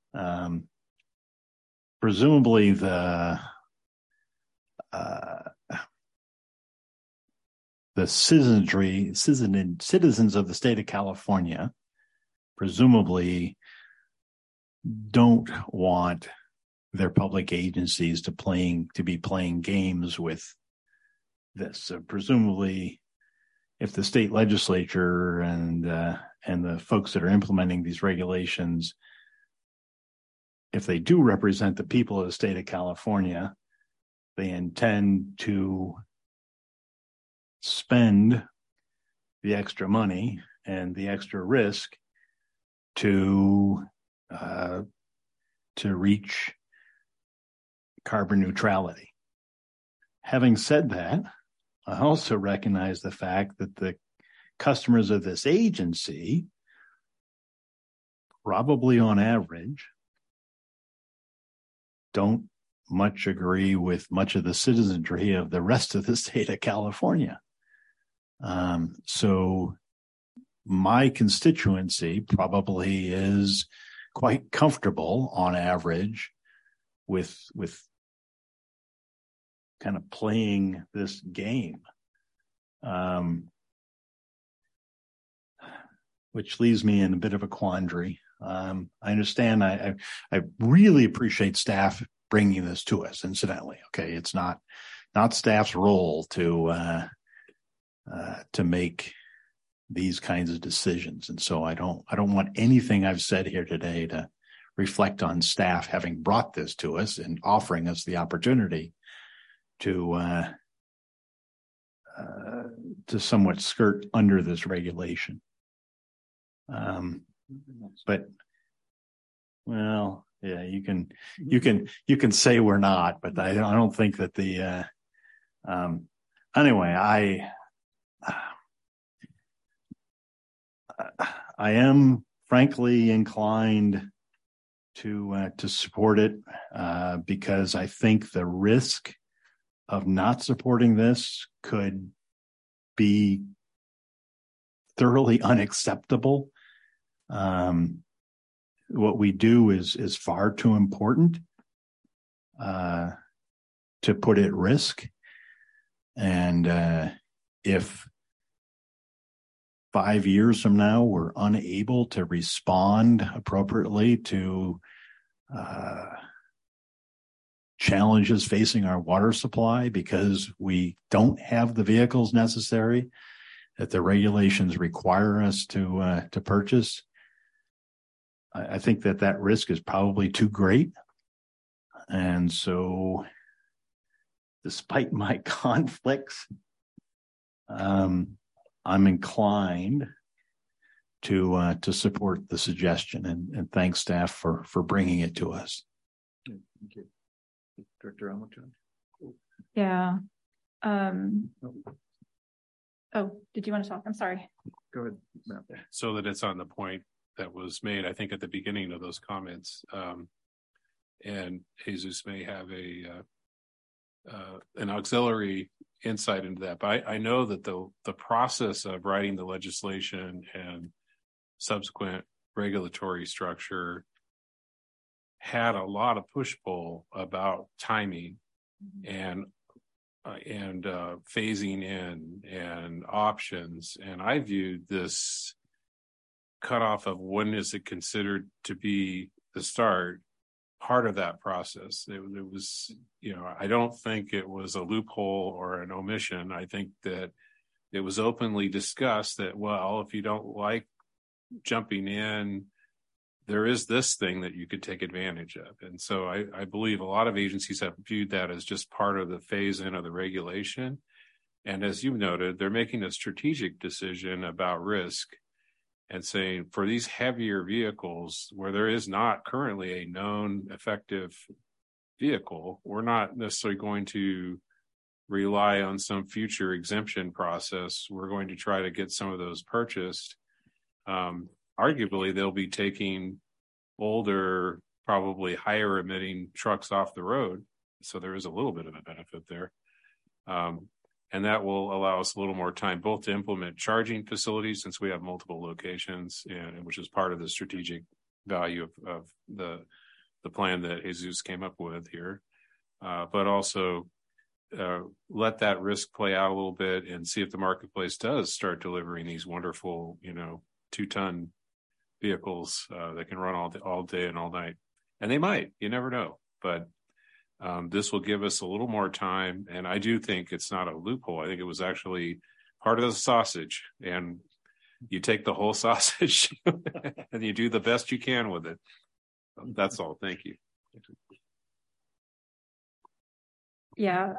Presumably the citizens of the state of California presumably don't want their public agencies to be playing games with this. So presumably, if the state legislature and the folks that are implementing these regulations, if they do represent the people of the state of California, they intend to spend the extra money and the extra risk to to reach carbon neutrality. Having said that, I also recognize the fact that the customers of this agency probably on average don't much agree with much of the citizenry of the rest of the state of California. So my constituency probably is quite comfortable on average with kind of playing this game. Which leaves me in a bit of a quandary. I understand. I really appreciate staff bringing this to us. Incidentally, okay, it's not staff's role to make these kinds of decisions, and so I don't want anything I've said here today to reflect on staff having brought this to us and offering us the opportunity to somewhat skirt under this regulation. But well, yeah, you can say we're not, but I don't think that the anyway, I am frankly inclined to support it because I think the risk of not supporting this could be thoroughly unacceptable. What we do is far too important to put at risk. And if 5 years from now we're unable to respond appropriately to challenges facing our water supply because we don't have the vehicles necessary that the regulations require us to purchase, I think that risk is probably too great. And so despite my conflicts, I'm inclined to support the suggestion and thank staff for bringing it to us. Thank you. Director Hamilton. Yeah. Oh, did you want to talk? I'm sorry. Go ahead, Matt. So that it's on the point that was made, I think, at the beginning of those comments. And Jesus may have an auxiliary insight into that. But I know that the process of writing the legislation and subsequent regulatory structure had a lot of push-pull about timing and phasing in and options. And I viewed this cutoff of when is it considered to be the start part of that process. It was, I don't think it was a loophole or an omission. I think that it was openly discussed that, well, if you don't like jumping in, there is this thing that you could take advantage of. And so I believe a lot of agencies have viewed that as just part of the phase in of the regulation. And as you noted, they're making a strategic decision about risk and saying for these heavier vehicles where there is not currently a known effective vehicle, we're not necessarily going to rely on some future exemption process. We're going to try to get some of those purchased. Arguably, they'll be taking older, probably higher emitting trucks off the road. So there is a little bit of a benefit there. And that will allow us a little more time, both to implement charging facilities, since we have multiple locations, and which is part of the strategic value of the plan that Jesus came up with here, but also let that risk play out a little bit and see if the marketplace does start delivering these wonderful, 2-ton vehicles that can run all day and all night. And they might, you never know, but this will give us a little more time. And I do think it's not a loophole. I think it was actually part of the sausage, and you take the whole sausage and you do the best you can with it. That's all. Thank you. Yeah,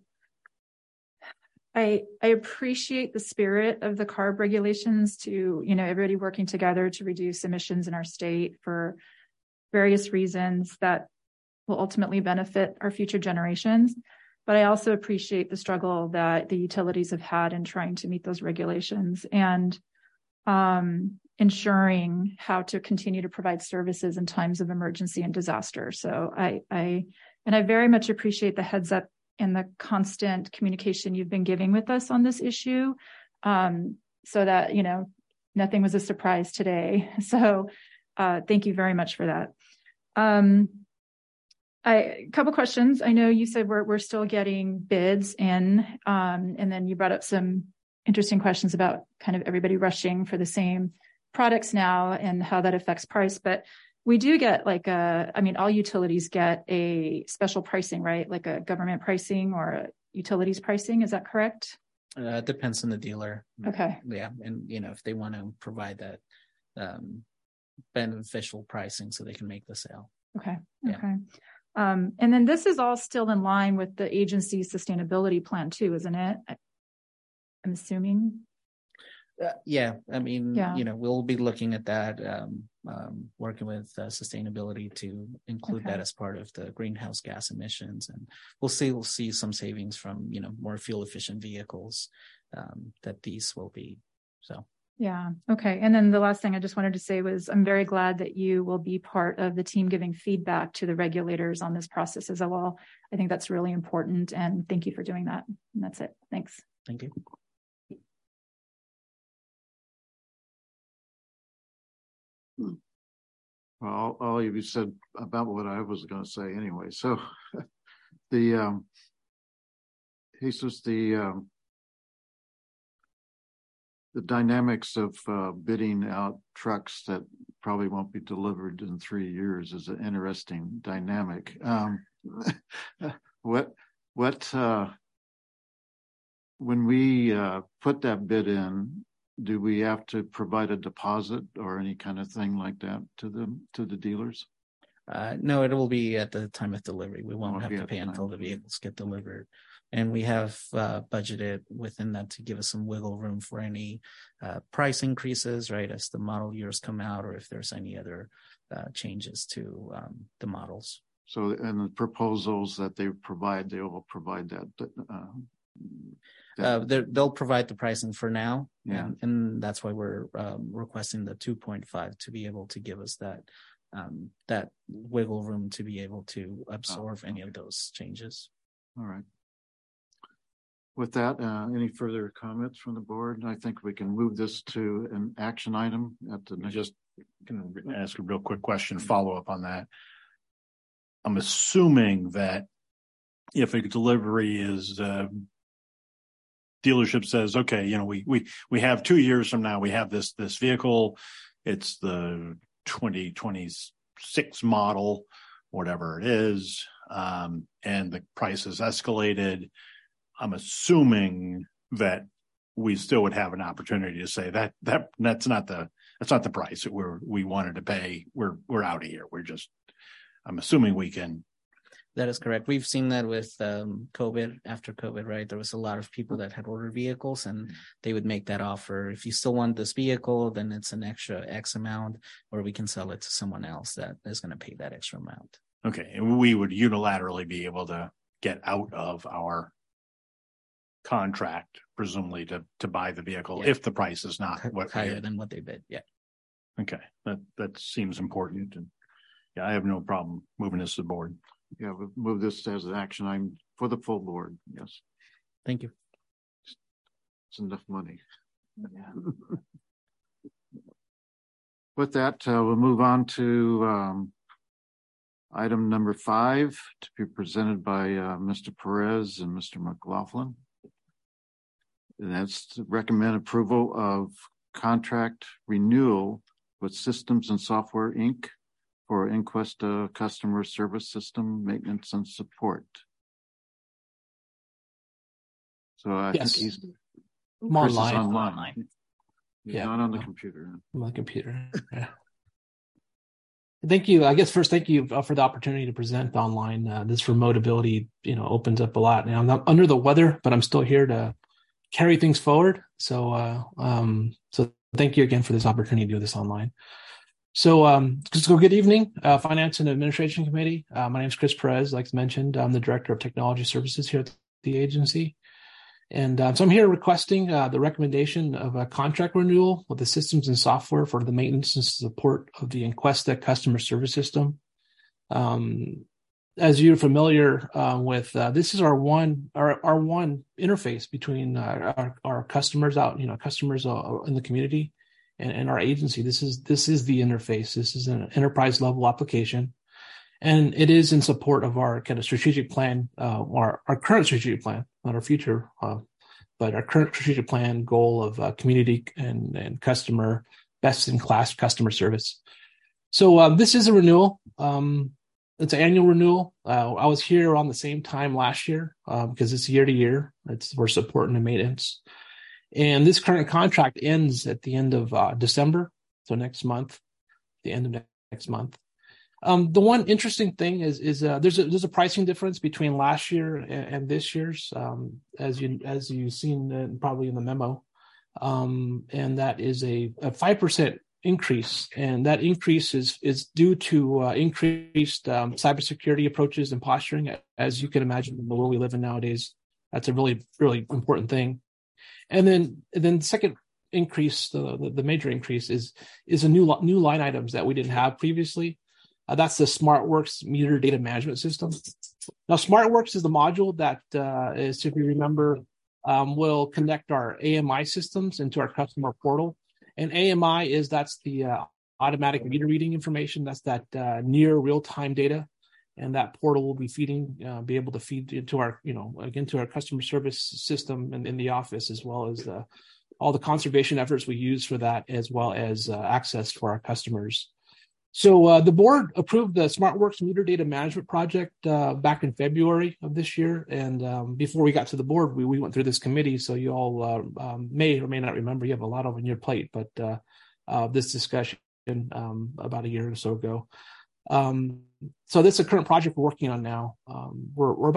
I appreciate the spirit of the CARB regulations to, everybody working together to reduce emissions in our state for various reasons that will ultimately benefit our future generations. But I also appreciate the struggle that the utilities have had in trying to meet those regulations and ensuring how to continue to provide services in times of emergency and disaster. So I very much appreciate the heads up and the constant communication you've been giving with us on this issue, so that, nothing was a surprise today. So thank you very much for that. A couple questions. I know you said we're still getting bids in, and then you brought up some interesting questions about kind of everybody rushing for the same products now and how that affects price. But we do get all utilities get a special pricing, right? Like a government pricing or a utilities pricing. Is that correct? It depends on the dealer. Okay. Yeah. And, if they want to provide that beneficial pricing so they can make the sale. Okay. Yeah. Okay. And then this is all still in line with the agency's sustainability plan too, isn't it? I'm assuming. Yeah. I mean, we'll be looking at that, working with sustainability to include that as part of the greenhouse gas emissions. And we'll see some savings from, more fuel efficient vehicles that these will be. So. Yeah. Okay. And then the last thing I just wanted to say was I'm very glad that you will be part of the team giving feedback to the regulators on this process as well. I think that's really important. And thank you for doing that. And that's it. Thanks. Thank you. Well, all of you said about what I was going to say anyway. So Jesus, the dynamics of bidding out trucks that probably won't be delivered in 3 years is an interesting dynamic. When we put that bid in, do we have to provide a deposit or any kind of thing like that to the dealers? No, it will be at the time of delivery. We won't have to pay until the vehicles get delivered. And we have budgeted within that to give us some wiggle room for any price increases, right, as the model years come out, or if there's any other changes to the models. So, and the proposals that they provide, they will provide that. They'll provide the pricing for now. Yeah. And that's why we're requesting the 2.5 to be able to give us that wiggle room to be able to absorb any of those changes. All right. With that, any further comments from the board? I think we can move this to an action item at the next. Just can ask a real quick question, follow up on that. I'm assuming that if a delivery is dealership says, okay, we have 2 years from now, we have this vehicle, it's the 2026 model, whatever it is, and the price is escalated. I'm assuming that we still would have an opportunity to say that's not the price that we wanted to pay. We're out of here. I'm assuming we can. That is correct. We've seen that with COVID. After COVID, right? There was a lot of people that had ordered vehicles and they would make that offer. If you still want this vehicle, then it's an extra X amount, or we can sell it to someone else that is going to pay that extra amount. Okay. And we would unilaterally be able to get out of our contract, presumably to buy the vehicle if the price is not higher than what they bid. Yeah. Okay. That seems important. And I have no problem moving this to the board. Yeah, we'll move this as an action item for the full board. Yes. Thank you. It's enough money. Yeah. With that, we'll move on to item number 5 to be presented by Mr. Perez and Mr. McLaughlin. And that's to recommend approval of contract renewal with Systems and Software, Inc. for Enquesta customer service system maintenance and support. So I think he's online. He's not on the computer. I'm on the computer. Yeah. Thank you. I guess first, thank you for the opportunity to present online. This remote ability, opens up a lot. Now I'm not under the weather, but I'm still here to carry things forward. So thank you again for this opportunity to do this online. Good evening, Finance and Administration Committee. My name is Chris Perez. Like mentioned, I'm the Director of Technology Services here at the agency. And so I'm here requesting the recommendation of a contract renewal with the systems and software for the maintenance and support of the Encuesta customer service system. As you're familiar with, this is our one interface between our customers customers in the community and our agency. This is the interface. This is an enterprise level application, and it is in support of our kind of strategic plan, our current strategic plan, not our future, but our current strategic plan goal of community and customer best in class customer service. So this is a renewal. It's an annual renewal. I was here around the same time last year because it's year to year. We're supporting the maintenance. And this current contract ends at the end of December, so next month, the end of next month. The one interesting thing is there's a pricing difference between last year and this year's, as you've seen probably in the memo, and that is a 5% increase, and that increase is due to increased cybersecurity approaches and posturing. As you can imagine, in the world we live in nowadays, that's a really, really important thing. And then the second increase, the major increase is a new line items that we didn't have previously. That's the SmartWorks meter data management system. Now, SmartWorks is the module that is, if you remember, will connect our AMI systems into our customer portal. And AMI that's the automatic meter reading information. That's that near real-time data. And that portal will be able to feed into our, to our customer service system and in the office, as well as all the conservation efforts we use for that, as well as access for our customers. So the board approved the SmartWorks meter data management project back in February of this year. And before we got to the board, we went through this committee. So you all may or may not remember, you have a lot on your plate, but this discussion about a year or so ago. So this is a current project we're working on now. We're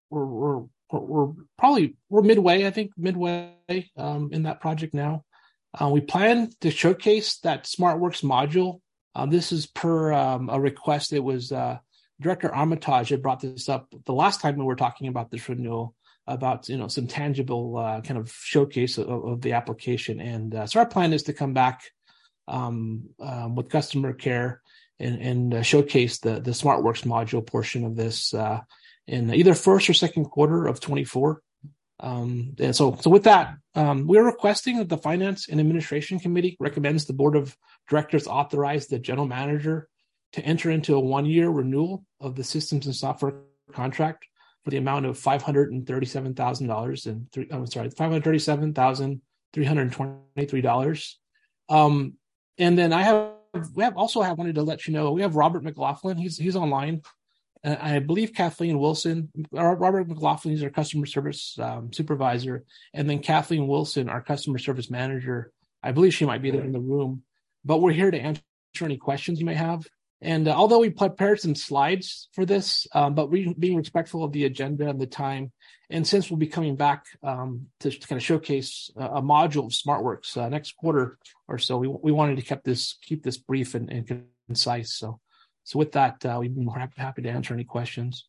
midway, I think, in that project now. We plan to showcase that SmartWorks module. This is per a request. It was Director Armitage had brought this up the last time we were talking about this renewal, about some tangible kind of showcase of the application. And so our plan is to come back with customer care and showcase the SmartWorks module portion of this in either first or second quarter of 24. And so with that, we're requesting that the Finance and Administration Committee recommends the Board of Directors authorize the General Manager to enter into a 1-year renewal of the systems and software contract for the amount of $537,323. And then we have wanted to let you know, we have Robert McLaughlin. He's online. I believe Kathleen Wilson, Robert McLaughlin is our customer service supervisor. And then Kathleen Wilson, our customer service manager. I believe she might be there in the room, but we're here to answer any questions you may have. And although we prepared some slides for this, but being respectful of the agenda and the time, and since we'll be coming back to kind of showcase a module of SmartWorks next quarter or so, we wanted to keep this brief and concise. So with that, we'd be more happy to answer any questions.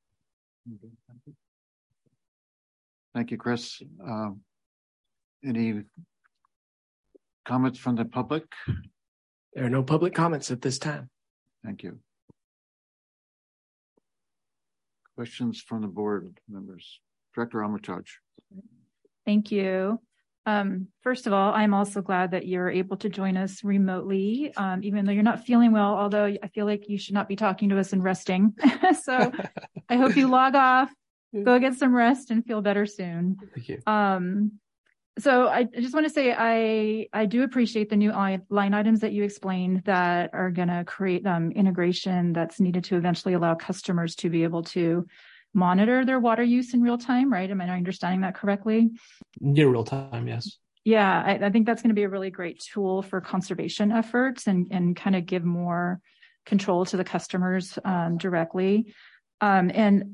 Thank you, Chris. Any comments from the public? There are no public comments at this time. Thank you. Questions from the board members? Director Armitage. Thank you. First of all, I'm also glad that you're able to join us remotely, even though you're not feeling well, although I feel like you should not be talking to us and resting. So I hope you log off, go get some rest, and feel better soon. Thank you. So I just want to say I do appreciate the new line items that you explained that are going to create integration that's needed to eventually allow customers to be able to monitor their water use in real time, right? Am I understanding that correctly? Near real time, yes. Yeah, I think that's going to be a really great tool for conservation efforts and kind of give more control to the customers directly. And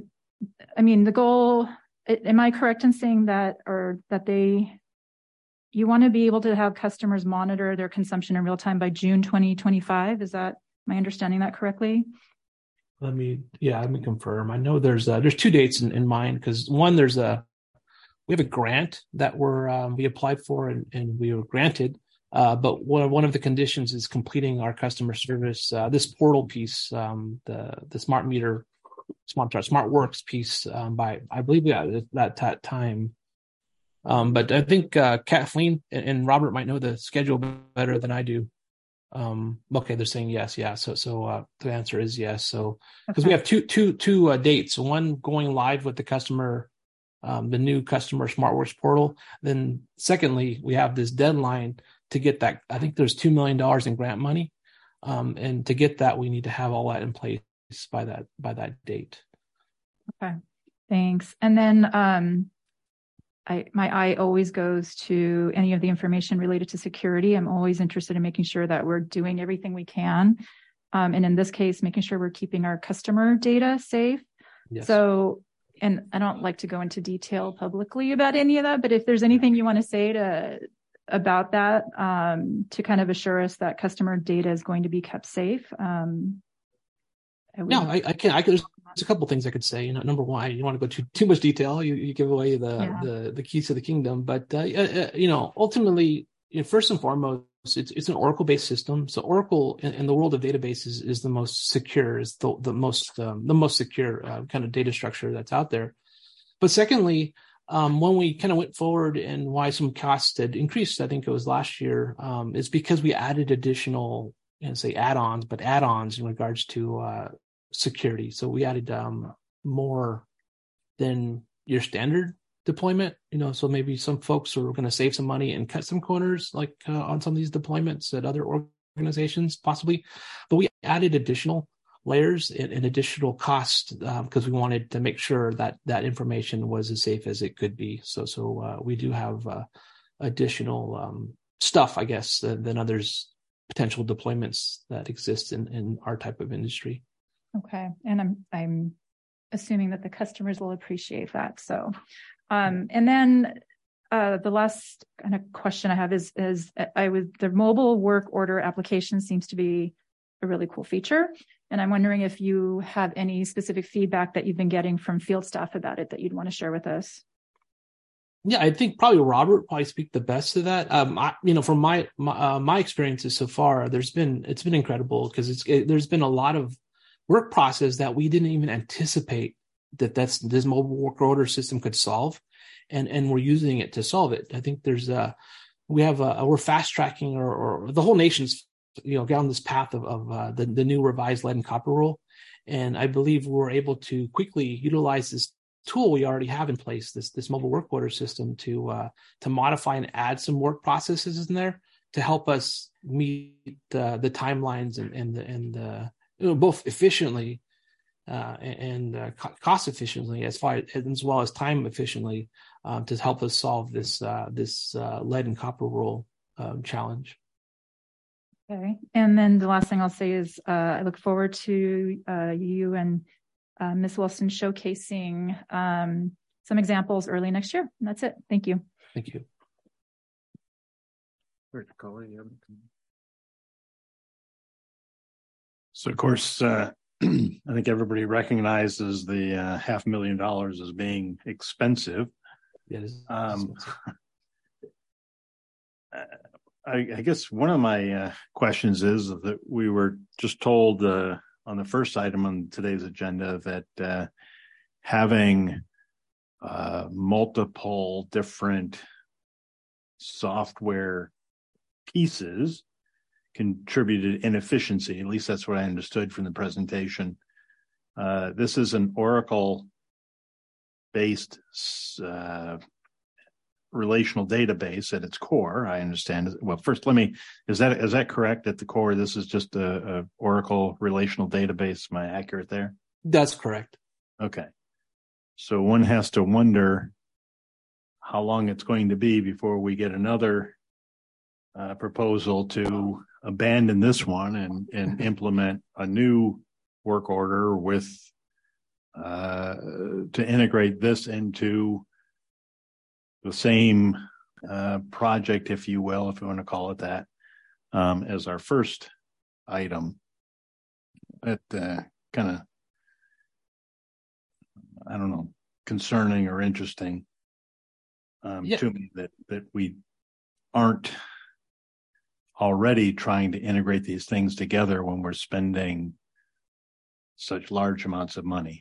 the goal, am I correct in saying that, or that they you want to be able to have customers monitor their consumption in real time by June 2025. Am I understanding that correctly? Let me confirm. I know there's 2 dates in mind, because one, we have a grant that we applied for and we were granted. But one of the conditions is completing our customer service, this portal piece, the smart works piece, by, I believe, that time. But I think Kathleen and Robert might know the schedule better than I do. Okay, they're saying yes, yeah. So the answer is yes. So because we have two dates, one going live with the customer, the new customer SmartWorks portal. Then secondly, we have this deadline to get that. I think there's $2 million in grant money, and to get that, we need to have all that in place by that date. Okay, thanks. And then my eye always goes to any of the information related to security. I'm always interested in making sure that we're doing everything we can. And in this case, making sure we're keeping our customer data safe. Yes. So, and I don't like to go into detail publicly about any of that, but if there's anything you want to say about that, to kind of assure us that customer data is going to be kept safe. I can. There's a couple of things I could say. Number one, I don't want to go too much detail. You give away the keys to the kingdom. But ultimately, first and foremost, it's an Oracle-based system. So Oracle, in the world of databases, is the most secure, is the most secure kind of data structure that's out there. But secondly, when we kind of went forward and why some costs had increased, I think it was last year, is because we added additional, add-ons in regards to security. So we added more than your standard deployment, so maybe some folks are going to save some money and cut some corners, like on some of these deployments at other organizations possibly. But we added additional layers and additional cost because we wanted to make sure that information was as safe as it could be. So we do have additional stuff, I guess, than others, potential deployments that exist in our type of industry. Okay. And I'm assuming that the customers will appreciate that. So, and then the last kind of question I have is the mobile work order application seems to be a really cool feature. And I'm wondering if you have any specific feedback that you've been getting from field staff about it that you'd want to share with us. Yeah, I think probably Robert speak the best to that. From my experiences so far, it's been incredible because there's been a lot of work process that we didn't even anticipate this mobile work order system could solve, and we're using it to solve it. I think we're fast tracking or the whole nation's down this path of the new revised lead and copper rule, and I believe we're able to quickly utilize this tool we already have in place, this mobile work order system, to modify and add some work processes in there to help us meet the timelines and both efficiently and cost efficiently, as well as time efficiently, to help us solve this lead and copper rule challenge. Okay, and then the last thing I'll say is I look forward to you and Ms. Wilson showcasing some examples early next year. And that's it. Thank you. Thank you. So, of course, I think everybody recognizes the $500,000 as being expensive. It is. I guess one of my questions is that we were just told on the first item on today's agenda that having multiple different software pieces contributed inefficiency. At least that's what I understood from the presentation. This is an Oracle-based relational database at its core, I understand. Well, first, is that correct? At the core, this is just a Oracle relational database. Am I accurate there? That's correct. Okay. So one has to wonder how long it's going to be before we get another proposal to abandon this one and implement a new work order with to integrate this into the same project, if you will, if you want to call it that, as our first item. It kind of, I don't know, concerning or interesting to me that we aren't already trying to integrate these things together when we're spending such large amounts of money.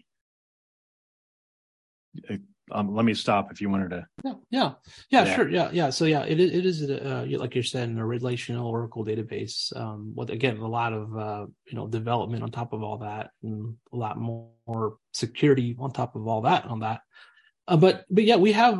Let me stop if you wanted to. Sure. Yeah. So it is like you said, in a relational Oracle database, with again, a lot of, development on top of all that, and a lot more security on top of all that on that. But yeah, we have,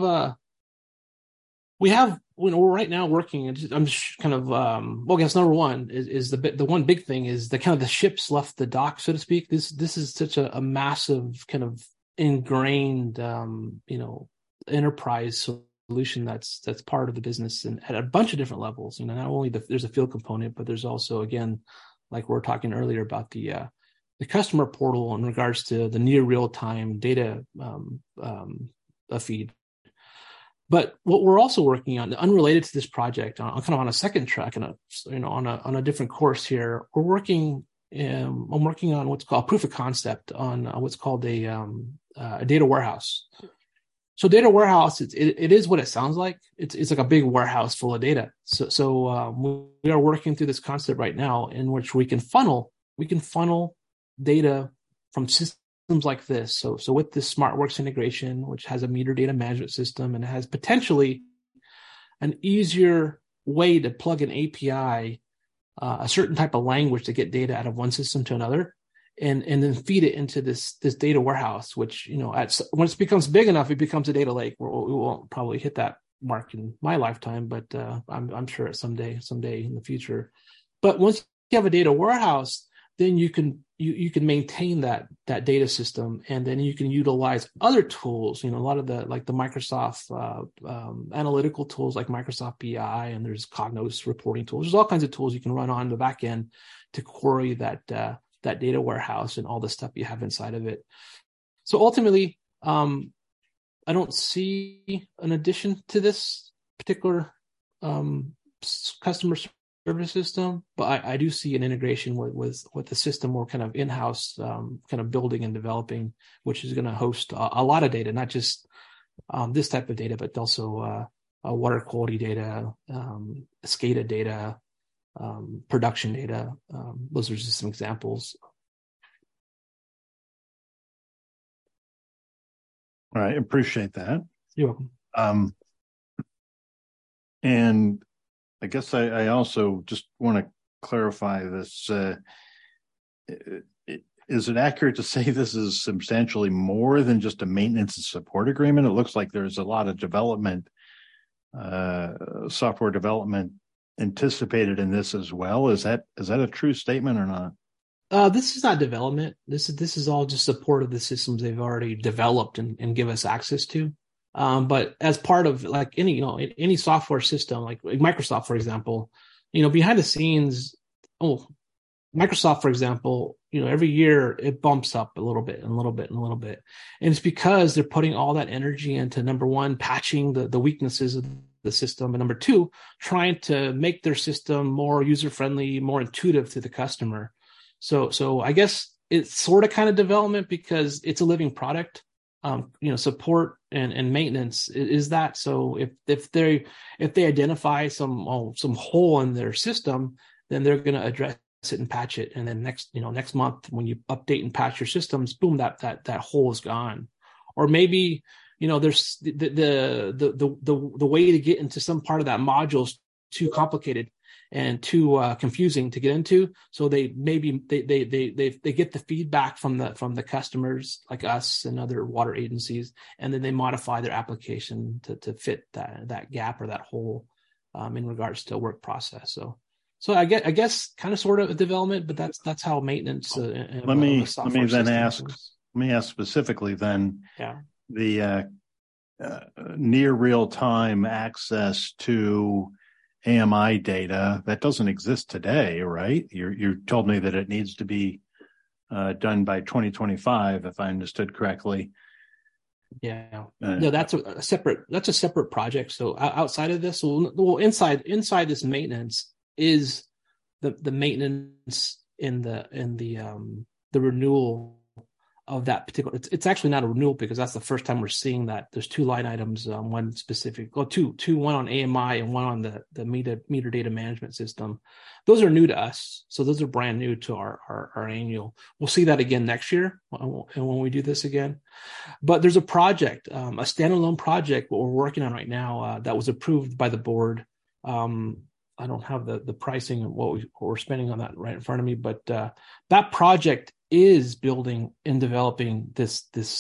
we're right now working, and I'm just kind of, I guess number one is the one big thing is the kind of the ships left the dock, so to speak. This is such a massive kind of ingrained, enterprise solution that's part of the business and at a bunch of different levels. Not only there's a field component, but there's also, again, like we were talking earlier about the customer portal in regards to the near real time data feed. But what we're also working on, unrelated to this project, kind of on a second track and on a different course here, I'm working on what's called proof of concept on what's called a data warehouse. So data warehouse, it is what it sounds like. It's like a big warehouse full of data. So we are working through this concept right now in which we can funnel data from systems like this. So with this SmartWorks integration, which has a meter data management system and it has potentially an easier way to plug an API, a certain type of language to get data out of one system to another, and then feed it into this data warehouse, which, when it becomes big enough, it becomes a data lake. We won't probably hit that mark in my lifetime, but I'm sure someday in the future. But once you have a data warehouse, then you can maintain that data system, and then you can utilize other tools. A lot of the Microsoft analytical tools like Microsoft BI, and there's Cognos reporting tools. There's all kinds of tools you can run on the back end to query that data warehouse and all the stuff you have inside of it. So ultimately, I don't see an addition to this particular customer service system, but I do see an integration with the system we're kind of in-house kind of building and developing, which is going to host a lot of data, not just this type of data, but also water quality data, SCADA data, production data. Those are just some examples. All right, appreciate that. You're welcome. And I guess I also just want to clarify this. Is it accurate to say this is substantially more than just a maintenance and support agreement? It looks like there's a lot of development, software development anticipated in this as well. Is that a true statement or not? This is not development. This is all just support of the systems they've already developed and give us access to. But as part of like any software system, like Microsoft, for example, behind the scenes, Microsoft, for example, every year it bumps up a little bit and a little bit and a little bit. And it's because they're putting all that energy into, number one, patching the weaknesses of the system, and number two, trying to make their system more user-friendly, more intuitive to the customer. So I guess it's sort of kind of development because it's a living product. Support and maintenance is that. So if they identify some hole in their system, then they're going to address it and patch it. And then next month when you update and patch your systems, boom, that hole is gone. Or maybe there's the way to get into some part of that module is too complicated and too confusing to get into. So they get the feedback from the customers like us and other water agencies, and then they modify their application to fit that gap or that hole in regards to work process. So I guess kind of sort of a development, but that's how maintenance. Let me ask specifically then. Yeah. The near real time access to AMI data that doesn't exist today, right? You told me that it needs to be done by 2025, if I understood correctly. Yeah, no, that's a separate project. So outside of this, well, inside this maintenance is the maintenance in the renewal of that particular. It's actually not a renewal because that's the first time we're seeing that. There's two line items, one specific, one on AMI and one on the meter data management system. Those are new to us, so those are brand new to our annual. We'll see that again next year when we do this again. But there's a project, a standalone project, what we're working on right now that was approved by the board. I don't have the pricing and what we're spending on that right in front of me, but that project is building and developing this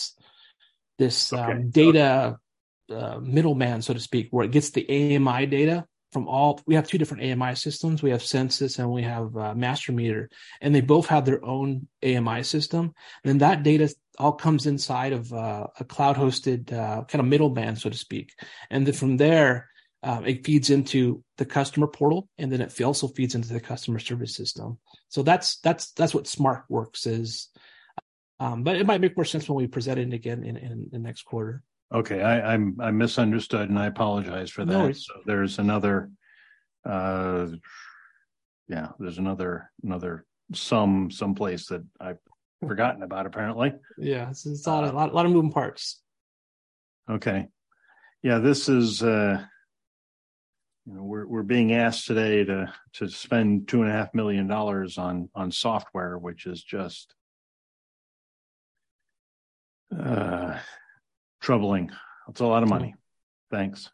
data middleman, so to speak, where it gets the AMI data from all. We have two different AMI systems. We have Census and we have Master Meter, and they both have their own AMI system. And then that data all comes inside of a cloud-hosted kind of middleman, so to speak. And then from there, it feeds into the customer portal, and then it also feeds into the customer service system. So that's what SmartWorks is. But it might make more sense when we present it again in the next quarter. Okay, I misunderstood, and I apologize for that. No, so there's another, there's another someplace that I've forgotten about apparently. Yeah, it's a lot of moving parts. Okay, yeah, this is. We're being asked today to spend $2.5 million on software, which is just troubling. It's a lot of money. Thanks.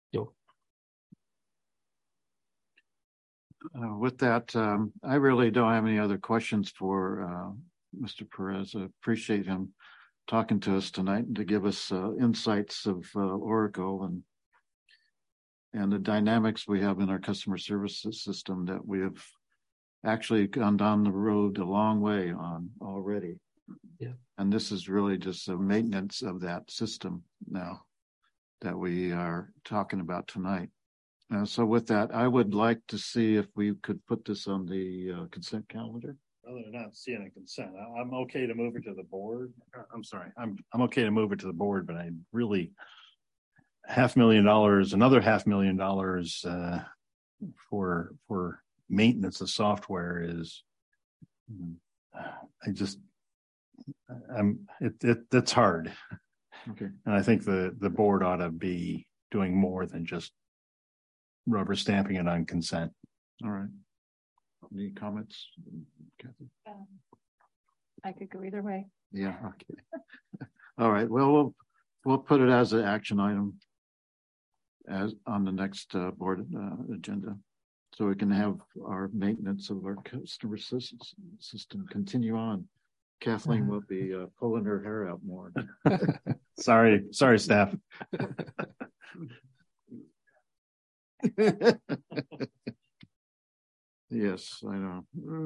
With that, I really don't have any other questions for Mr. Perez. I appreciate him talking to us tonight and to give us insights of Oracle and the dynamics we have in our customer services system that we have actually gone down the road a long way on already. Yeah. And this is really just a maintenance of that system now that we are talking about tonight. So with that, I would like to see if we could put this on the consent calendar. Rather than not seeing a consent, I'm okay to move it to the board. I'm sorry. I'm okay to move it to the board, but I really another $500,000 for maintenance of software is, it's hard. Okay. And I think the board ought to be doing more than just rubber stamping it on consent. All right. Any comments, Kathy? I could go either way. Yeah. Okay. All right. Well, we'll put it as an action item as on the next board agenda, so we can have our maintenance of our customer system continue on. Kathleen will be pulling her hair out more. Sorry, staff. Yes, I know.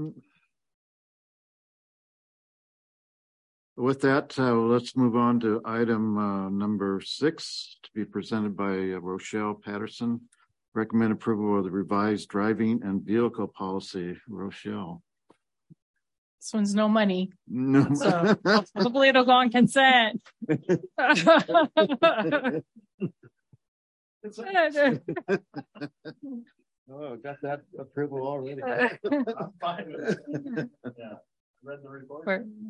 With that, let's move on to item number 6 to be presented by Rochelle Patterson. Recommend approval of the revised driving and vehicle policy. Rochelle. This one's no money. No. So hopefully it'll go on consent. Oh, got that approval already. I'm fine with it. Yeah. Read the report.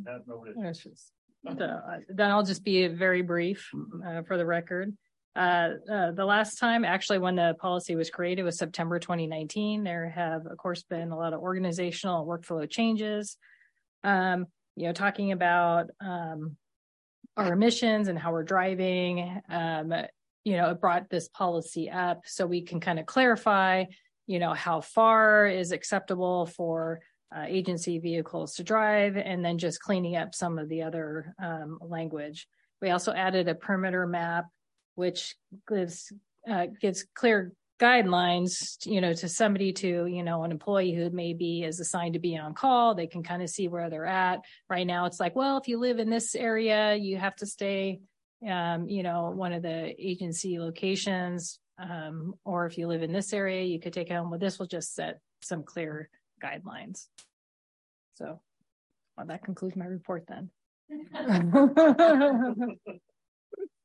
Then I'll just be very brief for the record. The last time, actually, when the policy was created was September 2019. There have, of course, been a lot of organizational and workflow changes. Talking about our emissions and how we're driving. It brought this policy up so we can kind of clarify, how far is acceptable for agency vehicles to drive, and then just cleaning up some of the other language. We also added a perimeter map, which gives clear guidelines, to somebody, to, an employee who maybe is assigned to be on call. They can kind of see where they're at. Right now, it's like, well, if you live in this area, you have to stay, one of the agency locations, or if you live in this area, you could take home. Well, this will just set some clear guidelines. So that concludes my report then.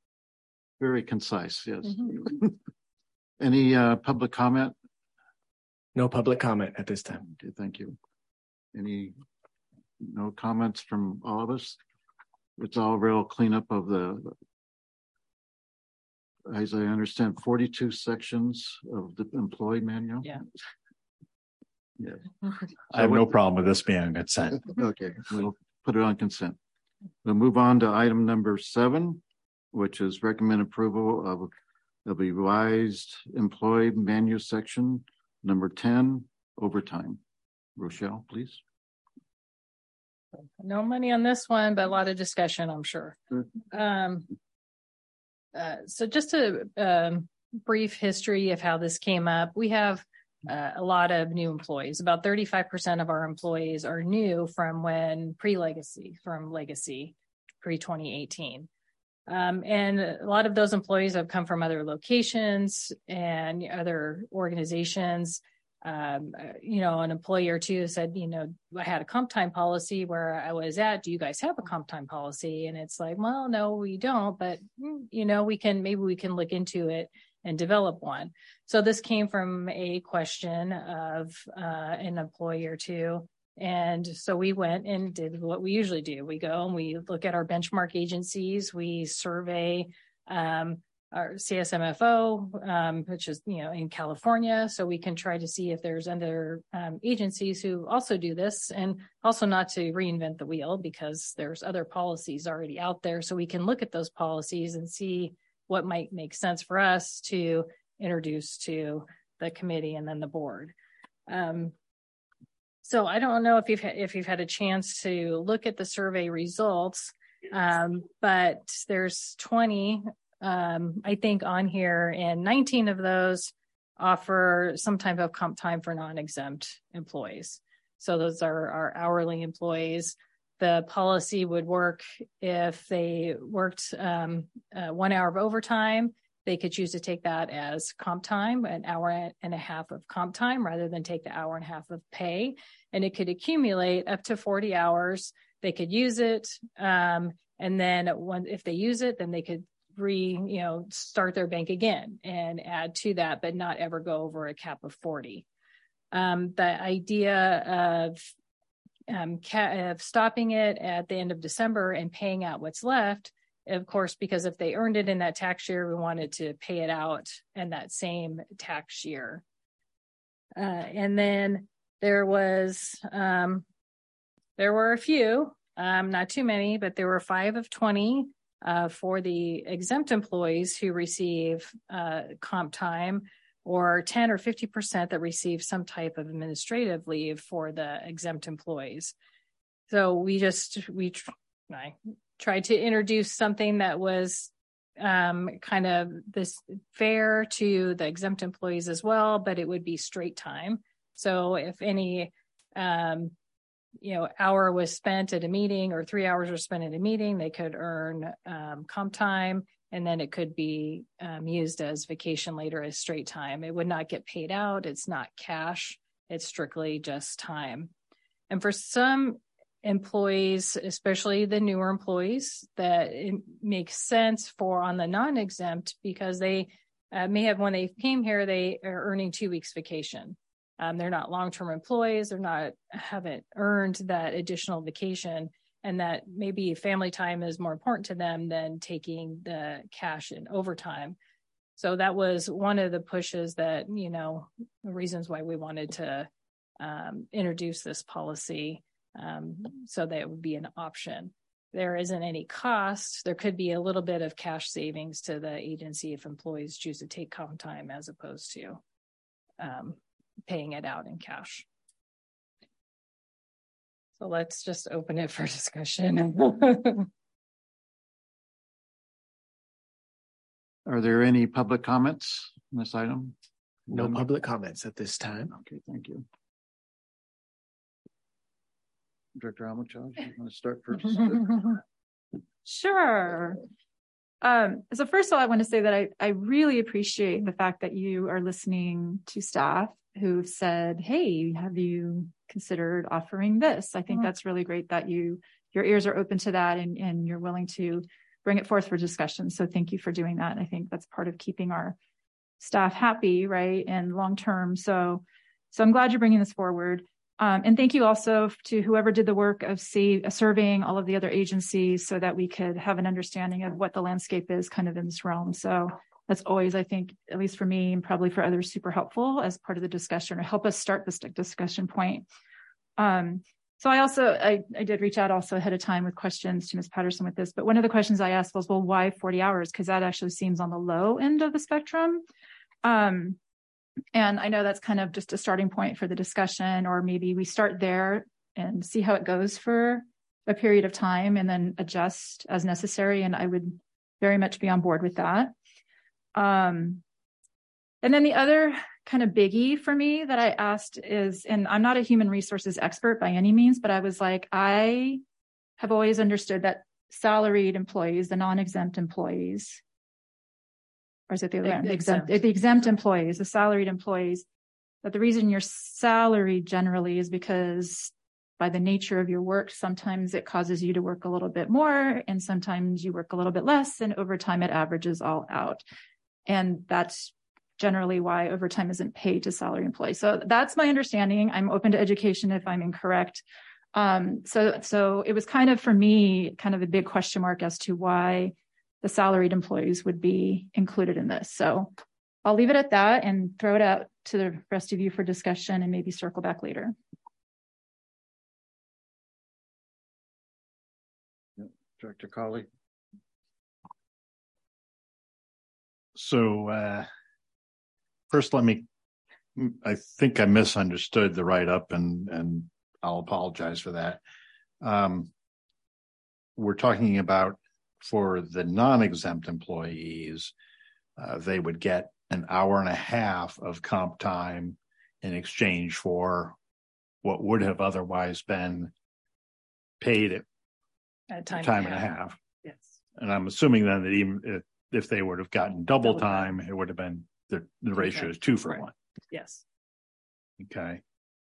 Very concise, yes. Mhm. Any public comment? No public comment at this time. Okay, thank you. No comments from all of us? It's all real cleanup of the, as I understand, 42 sections of the employee manual? Yeah. Yes. I have no problem with this being on consent. Okay, we'll put it on consent. We'll move on to item number 7, which is recommend approval of the revised employee manual section number 10, overtime. Rochelle, please. No money on this one, but a lot of discussion, I'm sure. So just a brief history of how this came up. We have a lot of new employees. About 35% of our employees are new from pre-legacy, pre-2018. And a lot of those employees have come from other locations and other organizations. An employee or two said, I had a comp time policy where I was at. Do you guys have a comp time policy? And it's like, well, no, we don't, but maybe we can look into it and develop one. So this came from a question of an employee or two. And so we went and did what we usually do. We go and we look at our benchmark agencies. We survey our CSMFO, which is, in California. So we can try to see if there's other agencies who also do this, and also not to reinvent the wheel because there's other policies already out there. So we can look at those policies and see what might make sense for us to introduce to the committee and then the board. So I don't know if you've had a chance to look at the survey results, but there's 20, I think, on here, and 19 of those offer some type of comp time for non-exempt employees. So those are our hourly employees. The policy would work if they worked 1 hour of overtime. They could choose to take that as comp time, an hour and a half of comp time, rather than take the hour and a half of pay. And it could accumulate up to 40 hours. They could use it. And then if they use it, then they could start their bank again and add to that, but not ever go over a cap of 40. The idea of stopping it at the end of December and paying out what's left, of course, because if they earned it in that tax year, we wanted to pay it out in that same tax year. And then there were a few, not too many, but there were 5 of 20 for the exempt employees who receive comp time, or 10 or 50% that receive some type of administrative leave for the exempt employees. So I tried to introduce something that was kind of this fair to the exempt employees as well, but it would be straight time. So if any hour was spent at a meeting or 3 hours were spent at a meeting, they could earn comp time, and then it could be used as vacation later as straight time. It would not get paid out. It's not cash. It's strictly just time. And for some employees, especially the newer employees, that it makes sense for on the non-exempt, because they may have, when they came here, they are earning 2 weeks vacation. They're not long-term employees. Haven't earned that additional vacation, and that maybe family time is more important to them than taking the cash in overtime. So that was one of the pushes that, the reasons why we wanted to introduce this policy, so that it would be an option. There isn't any cost. There could be a little bit of cash savings to the agency if employees choose to take comp time as opposed to paying it out in cash. So let's just open it for discussion. Are there any public comments on this item? No public comments at this time. Okay, thank you. Director Almachaj, you want to start first? Sure. So first of all, I want to say that I really appreciate the fact that you are listening to staff who've said, hey, have you considered offering this? I think that's really great that your ears are open to that, and you're willing to bring it forth for discussion. So thank you for doing that. I think that's part of keeping our staff happy, right, and long-term. So I'm glad you're bringing this forward. And thank you also to whoever did the work of surveying all of the other agencies so that we could have an understanding of what the landscape is kind of in this realm. So that's always, I think, at least for me and probably for others, super helpful as part of the discussion or help us start this discussion point. So I did reach out also ahead of time with questions to Ms. Patterson with this, but one of the questions I asked was, well, why 40 hours? Because that actually seems on the low end of the spectrum. And I know that's kind of just a starting point for the discussion, or maybe we start there and see how it goes for a period of time and then adjust as necessary. And I would very much be on board with that. And then the other kind of biggie for me that I asked is, and I'm not a human resources expert by any means, but I was like, I have always understood that salaried employees, the non-exempt employees, or is it the exempt employees, the salaried employees, that the reason you're salaried generally is because by the nature of your work, sometimes it causes you to work a little bit more and sometimes you work a little bit less, and over time it averages all out. And that's generally why overtime isn't paid to salary employees. So that's my understanding. I'm open to education if I'm incorrect. So it was kind of, for me, kind of a big question mark as to why the salaried employees would be included in this. So I'll leave it at that and throw it out to the rest of you for discussion and maybe circle back later. Director Colley. So first, I think I misunderstood the write-up, and I'll apologize for that. We're talking about, for the non-exempt employees, they would get an hour and a half of comp time in exchange for what would have otherwise been paid at time and a half. Yes. And I'm assuming then that even if they would have gotten double time, it would have been the ratio is 2 for 1. Yes. Okay.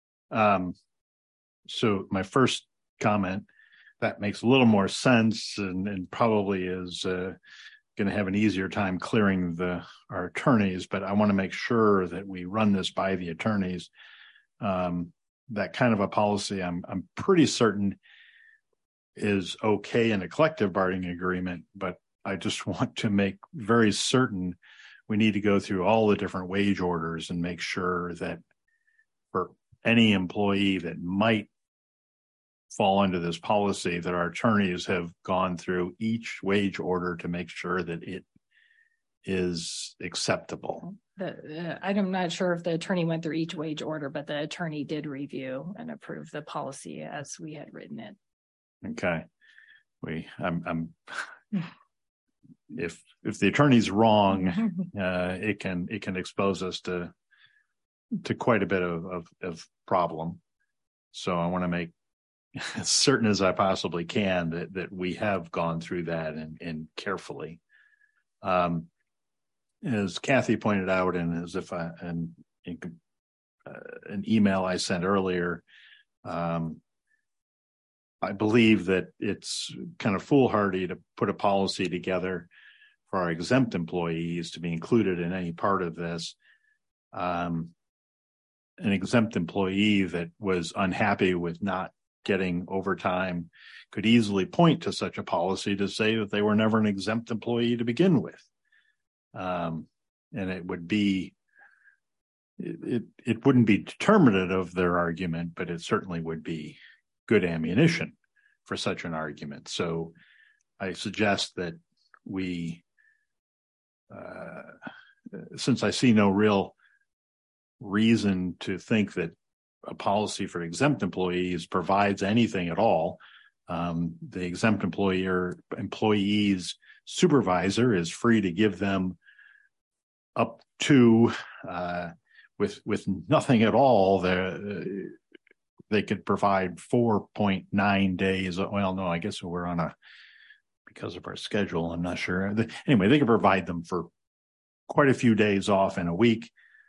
So my first comment, that makes a little more sense and probably is going to have an easier time clearing our attorneys, but I want to make sure that we run this by the attorneys. That kind of a policy, I'm pretty certain is okay in a collective bargaining agreement, but I just want to make very certain we need to go through all the different wage orders and make sure that for any employee that might fall under this policy, that our attorneys have gone through each wage order to make sure that it is acceptable. I'm not sure if the attorney went through each wage order, but the attorney did review and approve the policy as we had written it. Okay. If the attorney's wrong, it can expose us to quite a bit of problem. So I want to make as certain as I possibly can that we have gone through that and carefully. As Kathy pointed out, and as if in an email I sent earlier, I believe that it's kind of foolhardy to put a policy together for our exempt employees to be included in any part of this. An exempt employee that was unhappy with not getting overtime could easily point to such a policy to say that they were never an exempt employee to begin with. And it would be, it wouldn't be determinative of their argument, but it certainly would be good ammunition for such an argument. So I suggest that we, since I see no real reason to think that a policy for exempt employees provides anything at all, the exempt employee's supervisor is free to give them up to, with nothing at all, they could provide 4.9 days. Well, no, I guess we're because of our schedule, I'm not sure. Anyway, they could provide them for quite a few days off in a week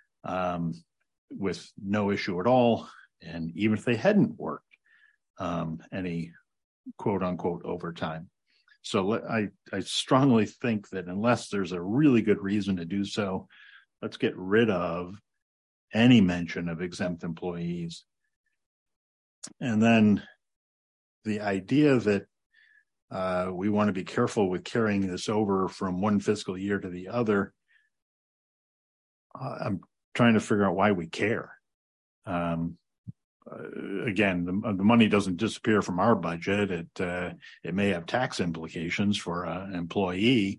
with no issue at all. And even if they hadn't worked any quote unquote overtime. So I strongly think that unless there's a really good reason to do so, let's get rid of any mention of exempt employees. And then the idea that we want to be careful with carrying this over from one fiscal year to the other. I'm trying to figure out why we care. Again, the money doesn't disappear from our budget. It may have tax implications for an employee.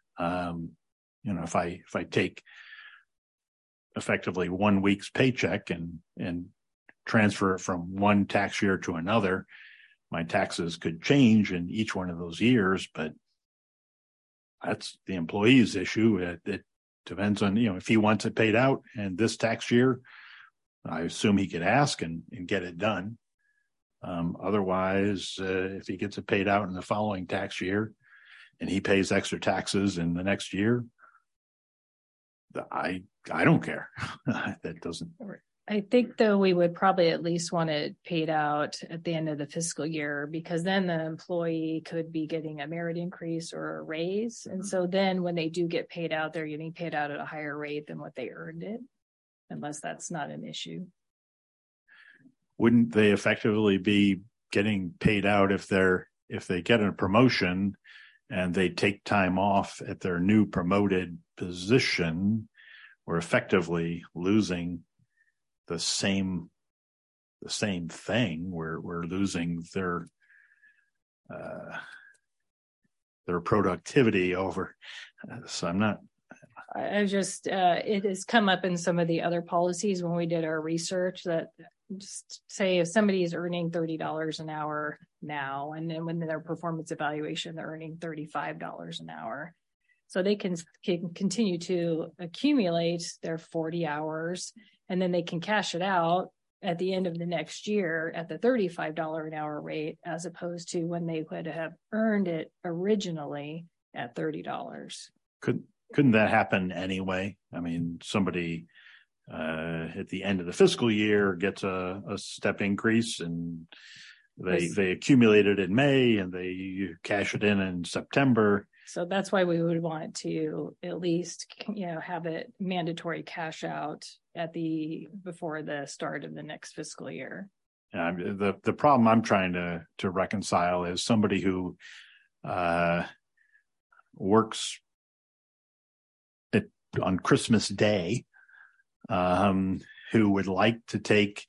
If I take effectively 1 week's paycheck and transfer it from one tax year to another, my taxes could change in each one of those years, but that's the employee's issue. It depends on, if he wants it paid out and this tax year, I assume he could ask and get it done. Otherwise, if he gets it paid out in the following tax year and he pays extra taxes in the next year, I don't care. That doesn't. I think, though, we would probably at least want it paid out at the end of the fiscal year, because then the employee could be getting a merit increase or a raise. And so then when they do get paid out, they're getting paid out at a higher rate than what they earned it, unless that's not an issue. Wouldn't they effectively be getting paid out if they get a promotion and they take time off at their new promoted position? We're effectively losing the same thing. We're losing their productivity over. So I'm not. I just it has come up in some of the other policies when we did our research, that just say if somebody is earning $30 an hour now, and then when their performance evaluation, they're earning $35 an hour. So they can continue to accumulate their 40 hours, and then they can cash it out at the end of the next year at the $35 an hour rate, as opposed to when they would have earned it originally at $30. Couldn't that happen anyway? I mean, somebody at the end of the fiscal year gets a step increase, and they accumulate it in May and they cash it in September. So that's why we would want to at least, have it mandatory cash out before the start of the next fiscal year. The problem I'm trying to reconcile is somebody who works on Christmas Day, who would like to take,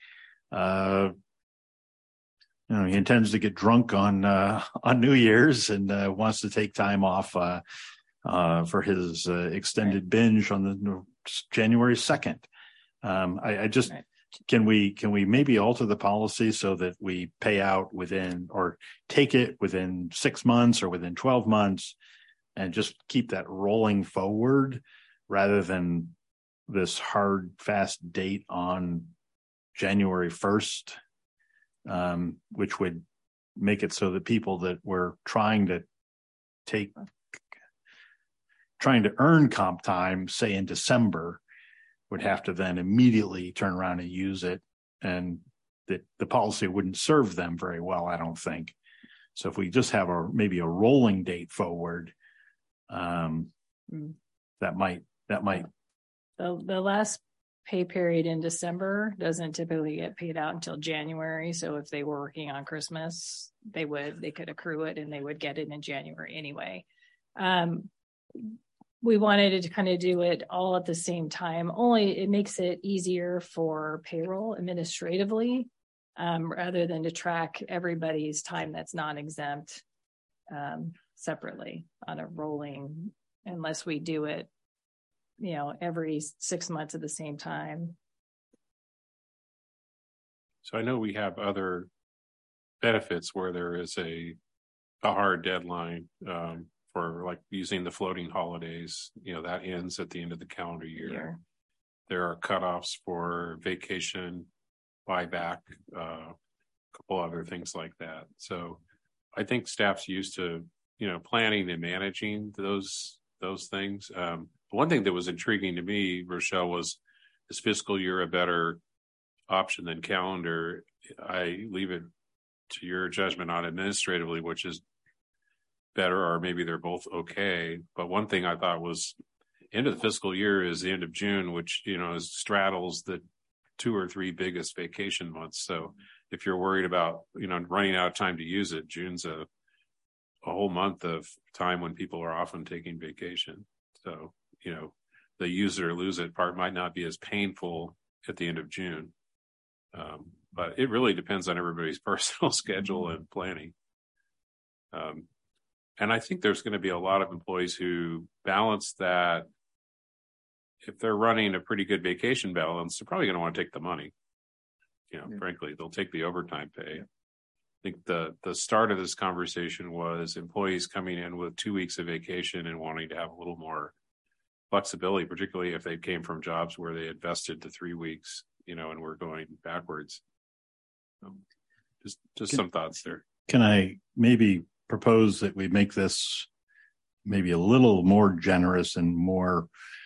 he intends to get drunk on New Year's and wants to take time off for his extended binge on the January 2nd. I just, right. Can we maybe alter the policy so that we pay out within, or take it within 6 months or within 12 months and just keep that rolling forward rather than this hard, fast date on January 1st? Which would make it so that people that were trying to earn comp time, say in December, would have to then immediately turn around and use it, and that the policy wouldn't serve them very well, I don't think. So if we just have maybe a rolling date forward, that might. The last pay period in December doesn't typically get paid out until January. So if they were working on Christmas, they could accrue it and they would get it in January anyway. We wanted to kind of do it all at the same time. Only it makes it easier for payroll administratively, rather than to track everybody's time that's non-exempt separately on a rolling, unless we do it every 6 months at the same time. So I know we have other benefits where there is a hard deadline for like using the floating holidays, that ends at the end of the calendar year. There are cutoffs for vacation, buyback, a couple other things like that. So I think staff's used to, planning and managing those things. One thing that was intriguing to me, Rochelle, was is fiscal year a better option than calendar? I leave it to your judgment on administratively, which is better, or maybe they're both okay. But one thing I thought was end of the fiscal year is the end of June, which, straddles the 2 or 3 biggest vacation months. So if you're worried about, running out of time to use it, June's a whole month of time when people are often taking vacation. So, the use it or lose it part might not be as painful at the end of June. But it really depends on everybody's personal schedule and planning. And I think there's going to be a lot of employees who balance that. If they're running a pretty good vacation balance, they're probably going to want to take the money. Frankly, they'll take the overtime pay. I think the start of this conversation was employees coming in with 2 weeks of vacation and wanting to have a little more flexibility, particularly if they came from jobs where they had vested to 3 weeks, and we're going backwards. Just some thoughts there. Can I maybe propose that we make this maybe a little more generous and more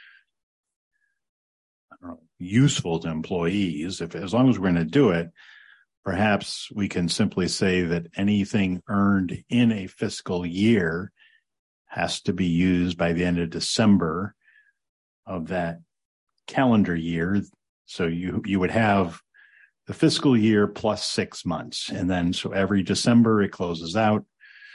useful to employees? As long as we're going to do it, perhaps we can simply say that anything earned in a fiscal year has to be used by the end of December of that calendar year. So you would have the fiscal year plus 6 months. And then so every December it closes out.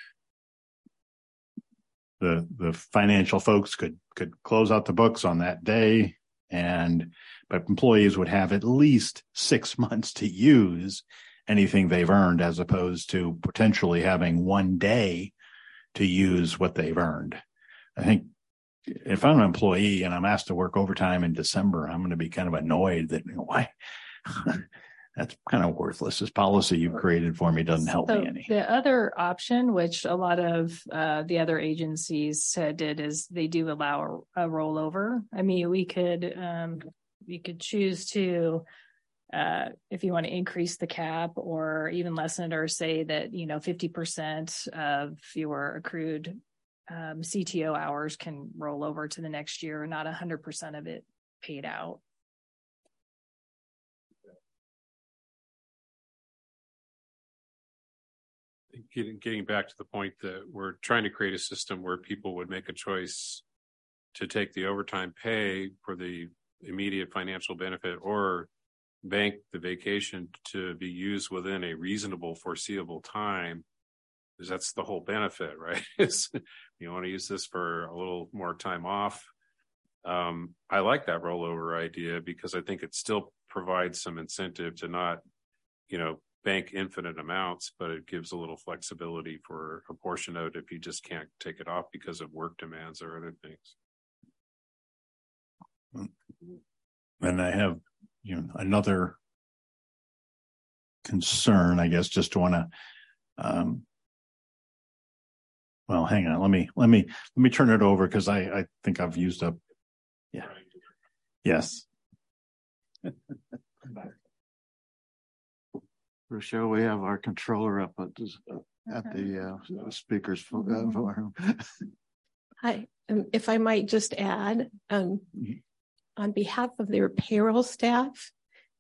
The financial folks could close out the books on that day, but employees would have at least 6 months to use anything they've earned, as opposed to potentially having 1 day to use what they've earned. I think if I'm an employee and I'm asked to work overtime in December, I'm going to be kind of annoyed that, why? That's kind of worthless. This policy you've created for me doesn't help me any. The other option, which a lot of the other agencies did, is they do allow a rollover. I mean, we could choose to, if you want to increase the cap or even lessen it, or say that, 50% of your accrued CTO hours can roll over to the next year, not 100% of it paid out. Getting back to the point that we're trying to create a system where people would make a choice to take the overtime pay for the immediate financial benefit, or bank the vacation to be used within a reasonable, foreseeable time, because that's the whole benefit, right? You want to use this for a little more time off. I like that rollover idea because I think it still provides some incentive to not, bank infinite amounts, but it gives a little flexibility for a portion of it if you just can't take it off because of work demands or other things. And I have, another concern, I guess, just want to, well, hang on. Let me turn it over, because I think I've used up. Yeah. Yes. Rochelle, we have our controller up at the speaker's forum. Hi, if I might just add, on behalf of their payroll staff,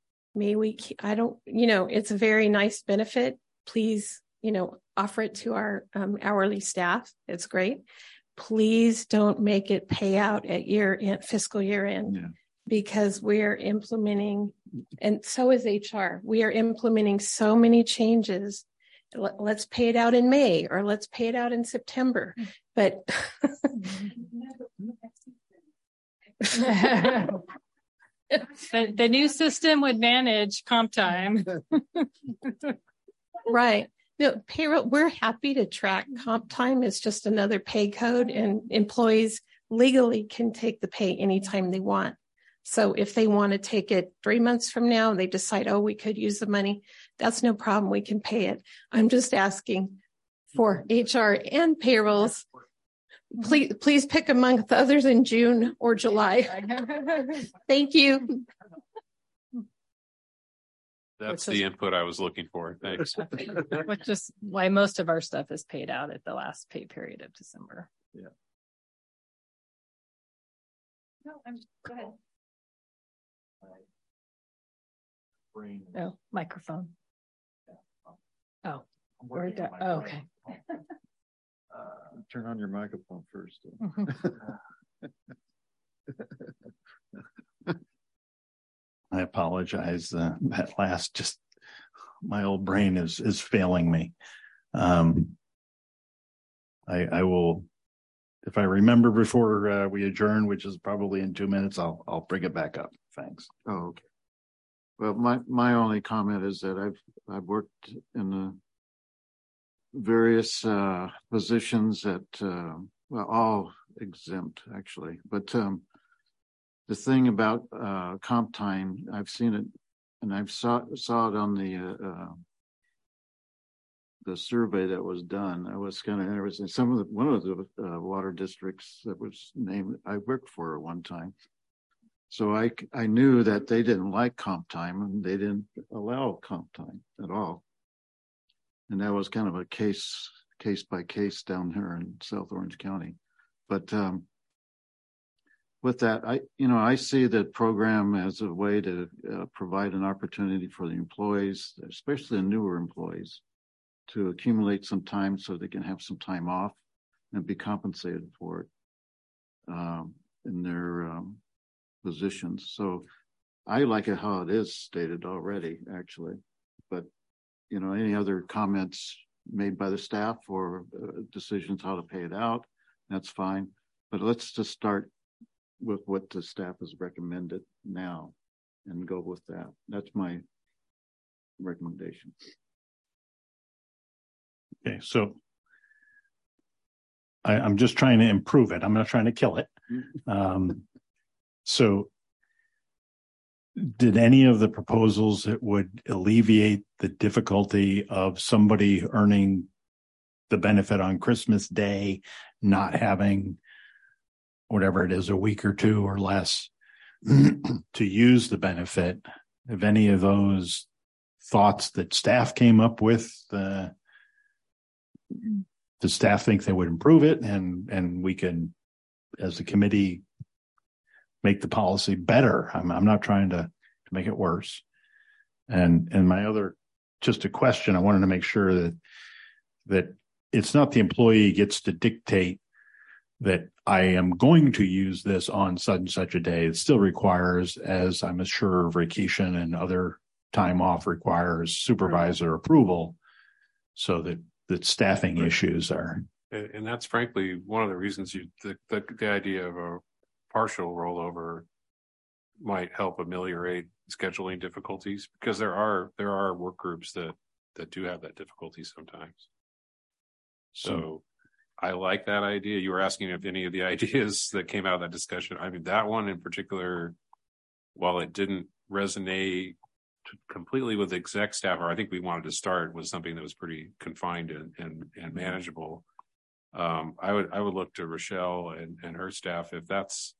it's a very nice benefit. Please, offer it to our hourly staff. It's great. Please don't make it pay out at fiscal year end, because we're implementing, and so is HR. We are implementing so many changes. Let's pay it out in May, or let's pay it out in September. But the new system would manage comp time. Right. No, payroll, we're happy to track comp time. It's just another pay code, and employees legally can take the pay anytime they want. So if they want to take it 3 months from now, they decide, we could use the money, that's no problem. We can pay it. I'm just asking for HR and payrolls. Please pick among the others in June or July. Thank you. That's the input I was looking for. Thanks. Which is why most of our stuff is paid out at the last pay period of December. Yeah. No, go ahead. Oh, microphone. Oh, okay. Turn on your microphone first. I apologize. That last, just my old brain is failing me. I will, if I remember before we adjourn, which is probably in 2 minutes, I'll bring it back up. Thanks. Oh, okay. Well, my only comment is that I've worked in the various positions that all exempt actually, but the thing about comp time, I've seen it, and I've saw it on the survey that was done. I was kind of interested. One of the water districts that was named, I worked for at one time. So I knew that they didn't like comp time, and they didn't allow comp time at all. And that was kind of a case by case down here in South Orange County. But with that, I see the program as a way to provide an opportunity for the employees, especially the newer employees, to accumulate some time so they can have some time off and be compensated for it in their positions. So I like it how it is stated already, actually. But any other comments made by the staff or decisions how to pay it out, that's fine. But let's just start with what the staff has recommended now and go with that. That's my recommendation. Okay, so I'm just trying to improve it. I'm not trying to kill it. So did any of the proposals that would alleviate the difficulty of somebody earning the benefit on Christmas Day, not having whatever it is, a week or two or less to use the benefit? If any of those thoughts that staff came up with, does staff think they would improve it, and we can, as a committee, make the policy better? I'm not trying to make it worse. And my other, just a question, I wanted to make sure that it's not the employee gets to dictate that I am going to use this on such and such a day. It still requires, as I'm sure vacation and other time off requires, supervisor approval, so that staffing issues are. And that's frankly one of the reasons the idea of a partial rollover might help ameliorate scheduling difficulties, because there are work groups that do have that difficulty sometimes. So I like that idea. You were asking if any of the ideas that came out of that discussion, I mean, that one in particular, while it didn't resonate completely with exec staff, or I think we wanted to start with something that was pretty confined and manageable. I would look to Rochelle and her staff. If that's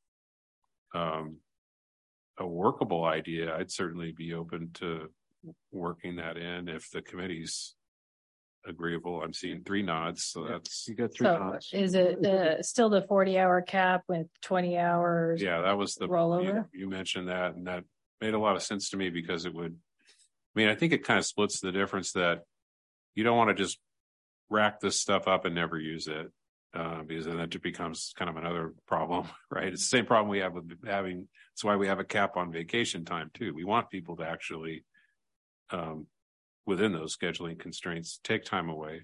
a workable idea, I'd certainly be open to working that in if the committee's agreeable. I'm seeing 3 nods, so that's, you got 3 nods. Is it still the 40-hour cap with 20 hours? Yeah, that was the rollover. You mentioned that, and that made a lot of sense to me, because it would, I think it kind of splits the difference that you don't want to just rack this stuff up and never use it, because then it becomes kind of another problem, right? It's the same problem we have with having, that's why we have a cap on vacation time too. We want people to actually, within those scheduling constraints, take time away.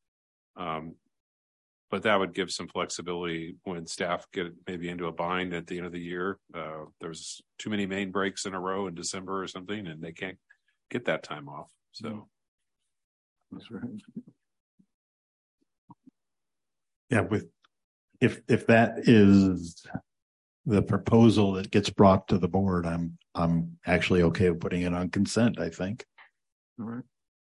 But that would give some flexibility when staff get maybe into a bind at the end of the year. There's too many main breaks in a row in December or something, and they can't get that time off. So that's right. Yeah, if that is the proposal that gets brought to the board, I'm actually okay with putting it on consent, I think. All right.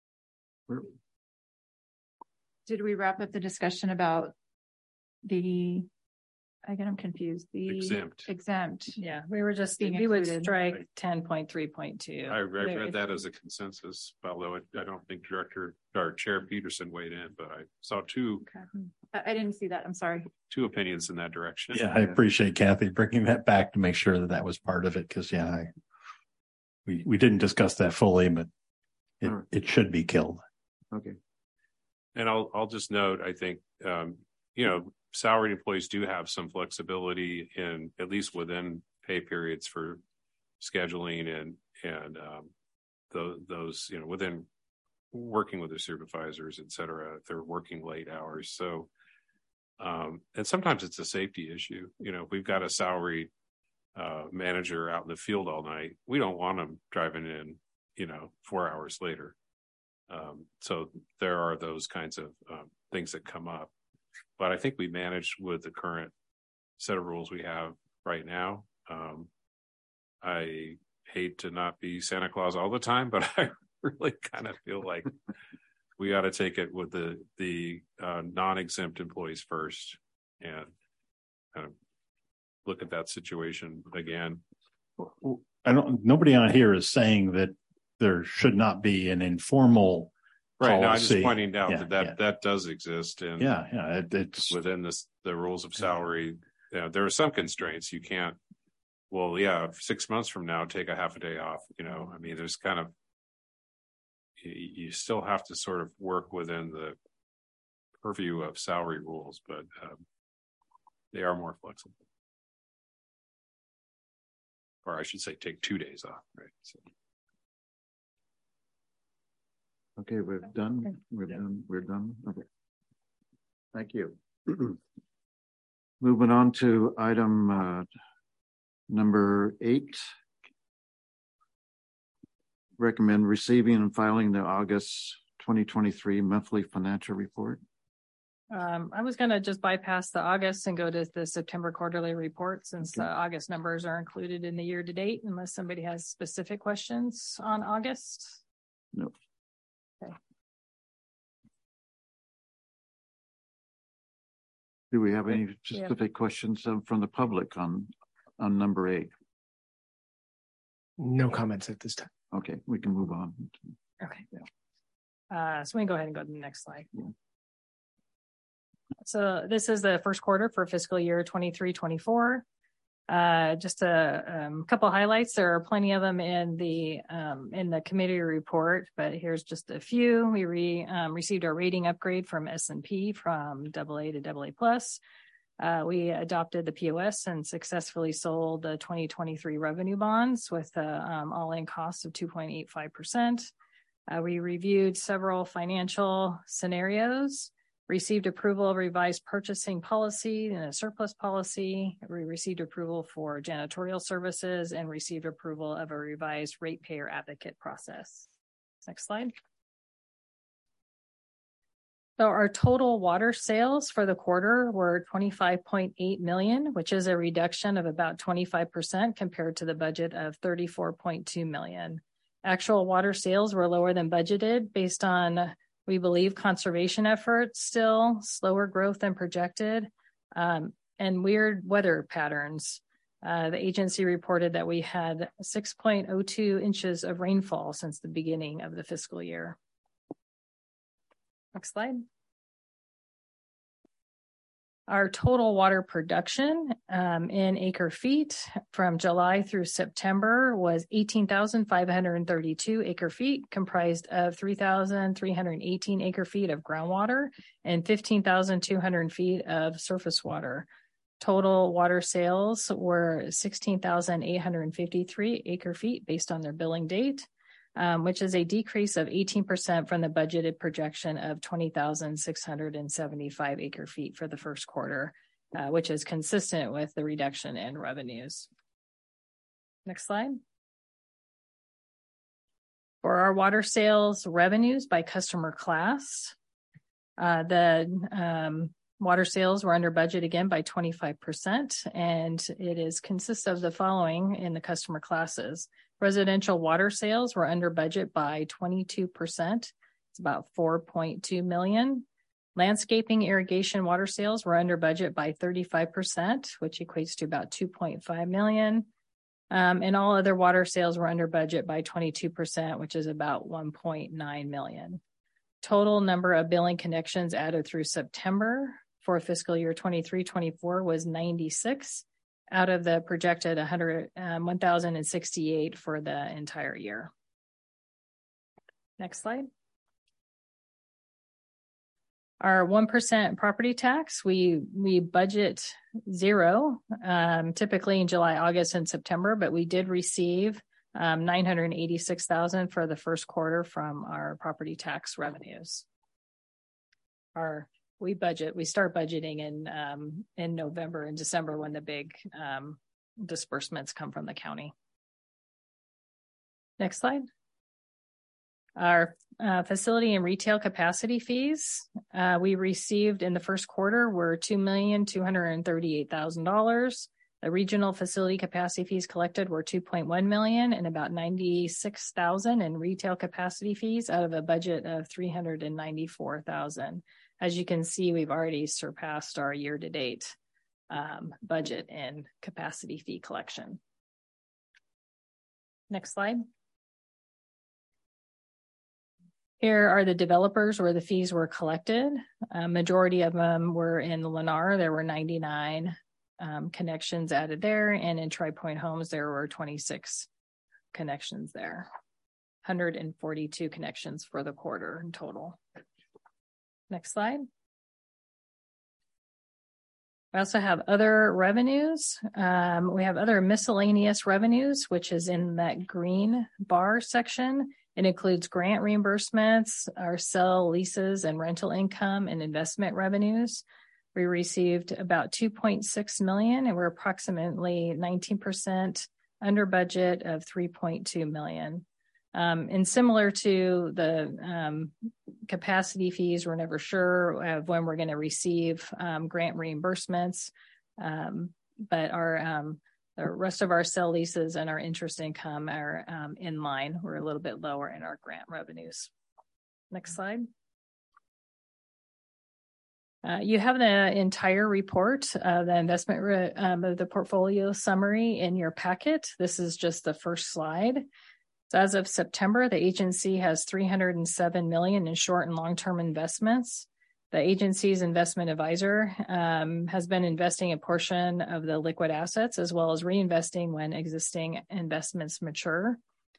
Did we wrap up the discussion about I'm confused. The exempt. Yeah, we were just, we would strike 10.3.2. I read that as a consensus, although I don't think Chair Peterson weighed in, but I saw 2. Okay. I didn't see that. I'm sorry. 2 opinions in that direction. Yeah, I appreciate Kathy bringing that back to make sure that was part of it, because we didn't discuss that fully, but it should be killed. Okay. And I'll just note, I think, salaried employees do have some flexibility in at least within pay periods for scheduling and those, within working with their supervisors, et cetera, if they're working late hours. So, and sometimes it's a safety issue. If we've got a salaried manager out in the field all night, we don't want them driving in, 4 hours later. So there are those kinds of things that come up. But I think we managed with the current set of rules we have right now. I hate to not be Santa Claus all the time, but I really kind of feel like we ought to take it with the non-exempt employees first and kind of look at that situation again. Nobody on here is saying that there should not be an informal right. policy. No, I'm just pointing out that does exist. And it's within the rules of salary. There are some constraints. You can't, 6 months from now, take a half a day off. There's kind of, you still have to sort of work within the purview of salary rules, but they are more flexible. Or I should say, take 2 days off, right? So. Okay, we're done. We're done. Okay. Thank you. Moving on to item number 8. Recommend receiving and filing the August 2023 monthly financial report. I was going to just bypass the August and go to the September quarterly report since the August numbers are included in the year to date, unless somebody has specific questions on August. No. Okay. Do we have any specific questions from the public on number 8? No comments at this time. Okay, we can move on. Okay. So we can go ahead and go to the next slide. Yeah. So this is the first quarter for fiscal year 23-24. Just a couple highlights. There are plenty of them in the committee report, but here's just a few. We received our rating upgrade from S&P from AA to AA+. We adopted the POS and successfully sold the 2023 revenue bonds with all-in cost of 2.85%. We reviewed several financial scenarios, received approval of revised purchasing policy and a surplus policy. We received approval for janitorial services and received approval of a revised ratepayer advocate process. Next slide. So our total water sales for the quarter were $25.8 million, which is a reduction of about 25% compared to the budget of $34.2 million. Actual water sales were lower than budgeted based on, we believe, conservation efforts, still slower growth than projected, and weird weather patterns. The agency reported that we had 6.02 inches of rainfall since the beginning of the fiscal year. Next slide. Our total water production in acre feet from July through September was 18,532 acre feet, comprised of 3,318 acre feet of groundwater and 15,200 feet of surface water. Total water sales were 16,853 acre feet based on their billing date, which is a decrease of 18% from the budgeted projection of 20,675 acre feet for the first quarter, which is consistent with the reduction in revenues. Next slide. For our water sales revenues by customer class, the water sales were under budget again by 25%, and it consists of the following in the customer classes. Residential water sales were under budget by 22%. It's about $4.2 million. Landscaping irrigation water sales were under budget by 35%, which equates to about $2.5 million. And all other water sales were under budget by 22%, which is about $1.9 million. Total number of billing connections added through September for fiscal year 23-24 was 96 out of the projected 1,068 for the entire year. Next slide. Our 1% property tax, we budget zero, typically in July, August, and September, but we did receive $986,000 for the first quarter from our property tax revenues. We start budgeting in November and December when the big disbursements come from the county. Next slide. Our facility and retail capacity fees we received in the first quarter were $2,238,000. The regional facility capacity fees collected were $2.1 million and about $96,000 in retail capacity fees out of a budget of $394,000. As you can see, we've already surpassed our year-to-date budget and capacity fee collection. Next slide. Here are the developers where the fees were collected. Majority of them were in Lennar. There were 99 connections added there. And in Tri Point Homes, there were 26 connections there. 142 connections for the quarter in total. Next slide. We also have other revenues. We have other miscellaneous revenues, which is in that green bar section. It includes grant reimbursements, our sell, leases, and rental income and investment revenues. We received about $2.6 million, and we're approximately 19% under budget of $3.2 million. And similar to the capacity fees, we're never sure of when we're going to receive grant reimbursements, but the rest of our sell leases and our interest income are in line. We're a little bit lower in our grant revenues. Next slide. You have the entire report of the investment of the portfolio summary in your packet. This is just the first slide. So as of September, the agency has $307 million in short and long-term investments. The agency's investment advisor has been investing a portion of the liquid assets as well as reinvesting when existing investments mature.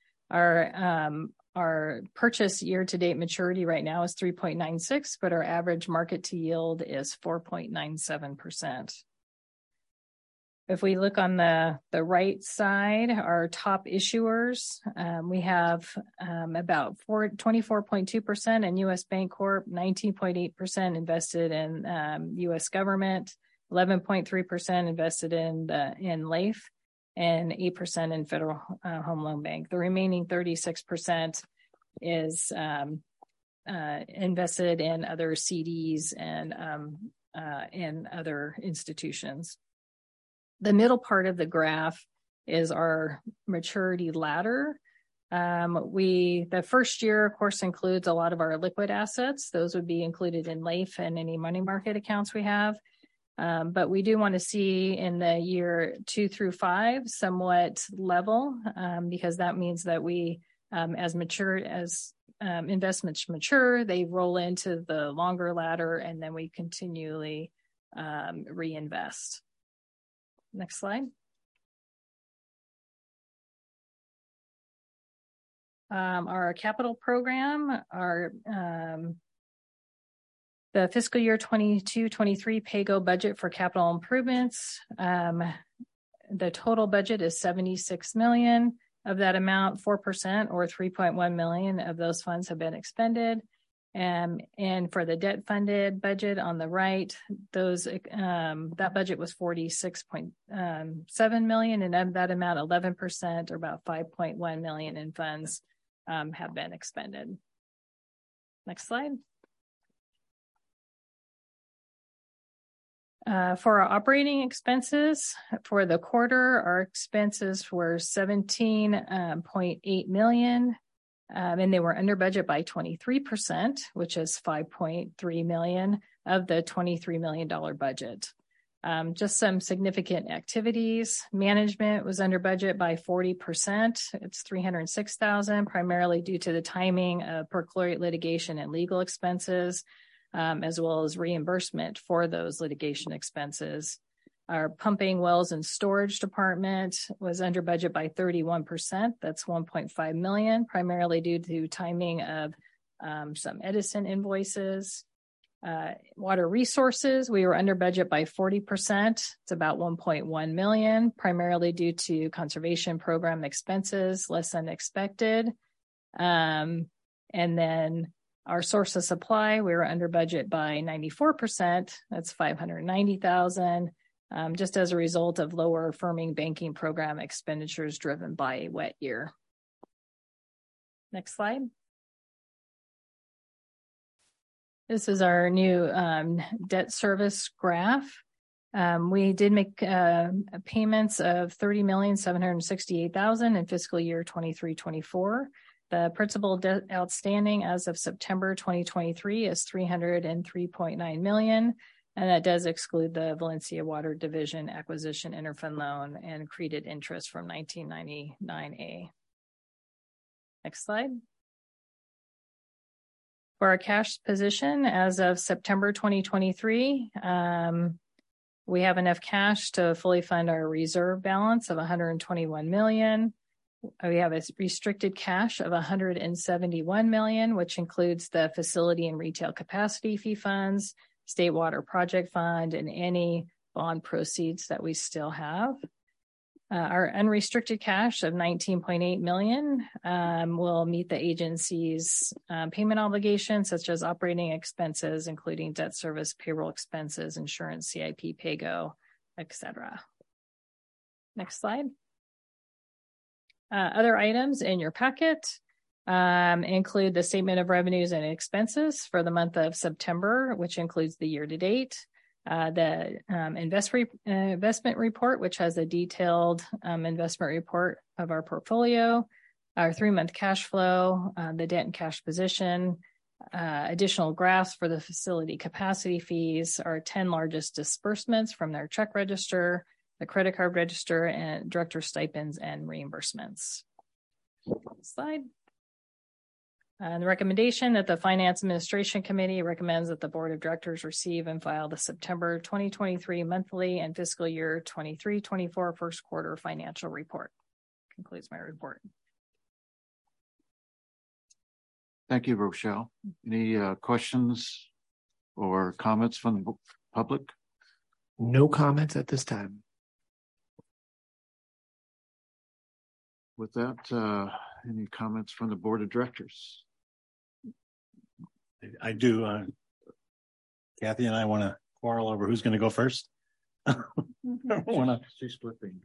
Our purchase year-to-date maturity right now is 3.96, but our average market to yield is 4.97%. If we look on the right side, our top issuers, we have about 24.2% in U.S. Bancorp, 19.8% invested in U.S. government, 11.3% invested in LAIF, and 8% in Federal Home Loan Bank. The remaining 36% is invested in other CDs and in other institutions. The middle part of the graph is our maturity ladder. The first year, of course, includes a lot of our liquid assets. Those would be included in LAIF and any money market accounts we have. But we do want to see in the year 2 through 5 somewhat level, because that means that we, as investments mature, they roll into the longer ladder, and then we continually reinvest. Next slide. Our capital program, the fiscal year 22-23 pay-go budget for capital improvements. The total budget is $76 million. Of that amount, 4% or $3.1 million of those funds have been expended. And for the debt funded budget on the right, that budget was $46.7 million, and of that amount, 11% or about $5.1 million in funds have been expended. Next slide. For our operating expenses for the quarter, our expenses were $17.8 million. And they were under budget by 23%, which is $5.3 million of the $23 million budget. Just some significant activities. Management was under budget by 40%. It's $306,000, primarily due to the timing of perchlorate litigation and legal expenses, as well as reimbursement for those litigation expenses. Our pumping, wells, and storage department was under budget by 31%. That's $1.5 million, primarily due to timing of some Edison invoices. Water resources, we were under budget by 40%. It's about 1.1 million, primarily due to conservation program expenses, less than expected. And then our source of supply, we were under budget by 94%. That's 590,000, just as a result of lower firming banking program expenditures driven by a wet year. Next slide. This is our new debt service graph. We did make payments of $30,768,000 in fiscal year 23-24. The principal debt outstanding as of September 2023 is $303.9 million, and that does exclude the Valencia Water Division acquisition interfund loan and accreted interest from 1999A. Next slide. For our cash position as of September 2023, we have enough cash to fully fund our reserve balance of $121 million. We have a restricted cash of $171 million, which includes the facility and retail capacity fee funds, State Water Project Fund, and any bond proceeds that we still have. Our unrestricted cash of $19.8 million will meet the agency's payment obligations, such as operating expenses, including debt service, payroll expenses, insurance, CIP, PAYGO, etc. Next slide. Other items in your packet include the statement of revenues and expenses for the month of September, which includes the year-to-date. The investment report, which has a detailed investment report of our portfolio, our 3-month cash flow, the debt and cash position, additional graphs for the facility capacity fees, our 10 largest disbursements from their check register, the credit card register, and director stipends and reimbursements. Slide. And the recommendation that the Finance Administration Committee recommends that the Board of Directors receive and file the September 2023 monthly and fiscal year 23-24 first quarter financial report. Concludes my report. Thank you, Rochelle. Any questions or comments from the public? No comments at this time. With that, any comments from the Board of Directors? I do. Kathy and I want to quarrel over who's going to go first. She's flipping.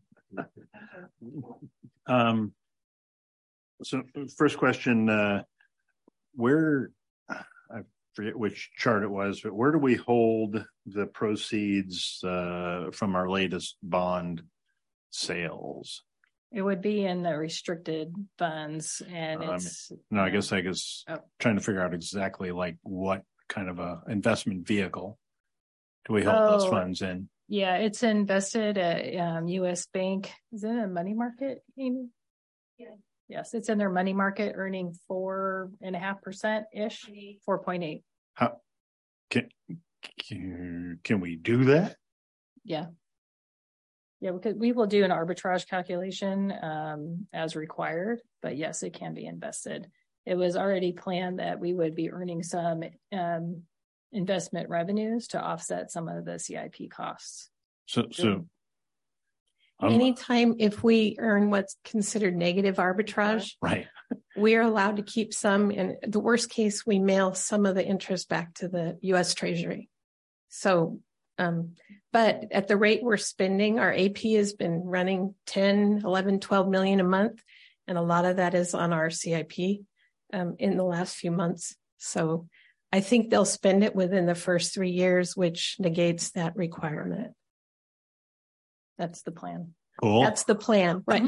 So first question, where, I forget which chart it was, but where do we hold the proceeds from our latest bond sales? It would be in the restricted funds, and it's I guess trying to figure out exactly like what kind of a investment vehicle do we hold those funds in? Yeah, it's invested at U.S. Bank. Is it a money market? Amy? Yeah. Yes, it's in their money market, earning 4.5% ish, 4.8. How can we do that? Yeah. Yeah, because we will do an arbitrage calculation as required, but yes, it can be invested. It was already planned that we would be earning some investment revenues to offset some of the CIP costs. So anytime if we earn what's considered negative arbitrage, right, we are allowed to keep some. In the worst case, we mail some of the interest back to the U.S. Treasury. So, but at the rate we're spending, our AP has been running 10, 11, 12 million a month. And a lot of that is on our CIP in the last few months. So I think they'll spend it within the first 3 years, which negates that requirement. That's the plan. Cool. That's the plan, right?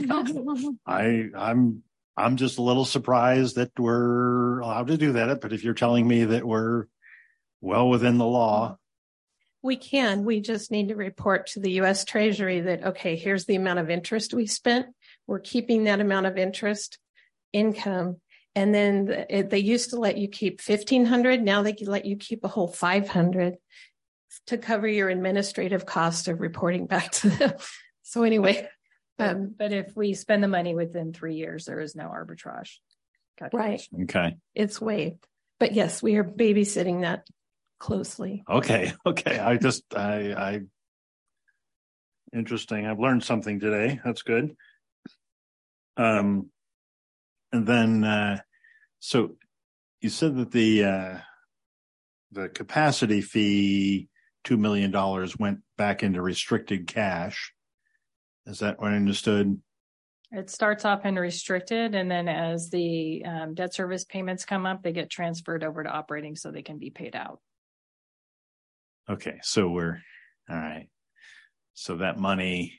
I'm just a little surprised that we're allowed to do that. But if you're telling me that we're well within the law, we just need to report to the U.S. Treasury that, okay, here's the amount of interest we spent. We're keeping that amount of interest income. And then they used to let you keep $1,500. Now they can let you keep a whole $500 to cover your administrative cost of reporting back to them. So anyway. But if we spend the money within 3 years, there is no arbitrage calculation. Right. Okay. It's waived. But yes, we are babysitting that closely. Okay. I interesting. I've learned something today. That's good. And then, so you said that the capacity fee, $2 million went back into restricted cash. Is that what I understood? It starts off in restricted, and then as the debt service payments come up, they get transferred over to operating so they can be paid out. Okay, so all right. So that money,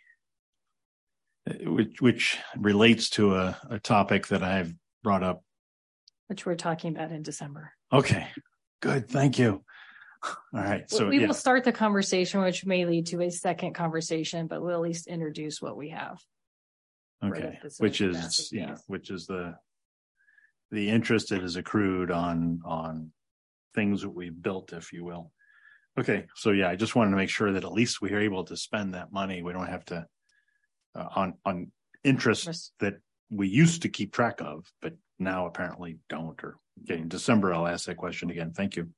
which relates to a topic that I've brought up, which we're talking about in December. Okay, good. Thank you. All right. So we will start the conversation, which may lead to a second conversation, but we'll at least introduce what we have. Okay, which is the interest that is accrued on things that we've built, if you will. Okay, so yeah, I just wanted to make sure that at least we are able to spend that money. We don't have to on interest that we used to keep track of, but now apparently don't. Or okay, in December, I'll ask that question again. Thank you.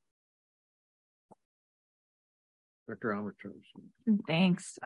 Dr. Albert. Thanks.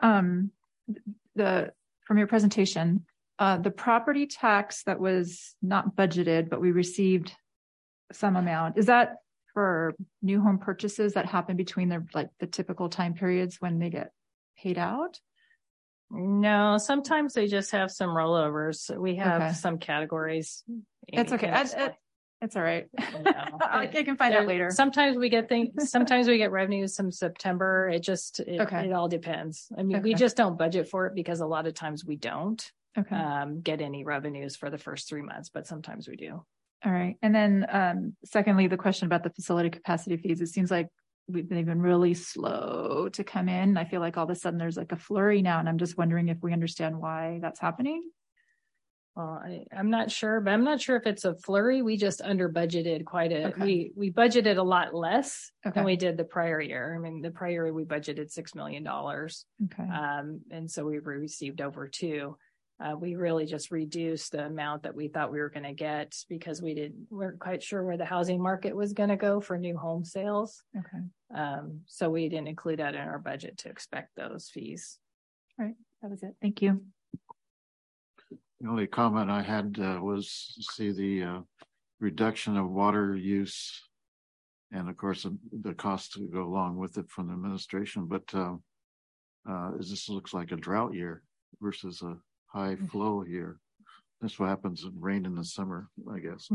From your presentation, the property tax that was not budgeted, but we received some amount, is that for new home purchases that happen between the typical time periods when they get paid out? No, sometimes they just have some rollovers. We have some categories. It's okay. It's all right. I can find out later. Sometimes we get things, sometimes we get revenues from September. It all depends. I mean, we just don't budget for it because a lot of times we don't get any revenues for the first 3 months, but sometimes we do. All right. And then secondly, the question about the facility capacity fees, it seems like they've been really slow to come in. I feel like all of a sudden there's like a flurry now, and I'm just wondering if we understand why that's happening. Well, I'm not sure, but I'm not sure if it's a flurry. We just under budgeted quite a, we budgeted a lot less than we did the prior year. I mean, the prior year we budgeted $6 million. And so we received over $2 million. We really just reduced the amount that we thought we were going to get because weren't quite sure where the housing market was going to go for new home sales. So we didn't include that in our budget to expect those fees. All right. That was it. Thank you. The only comment I had was to see the reduction of water use and, of course, the cost to go along with it from the administration. But this looks like a drought year versus a high flow year. That's what happens in rain in the summer, I guess.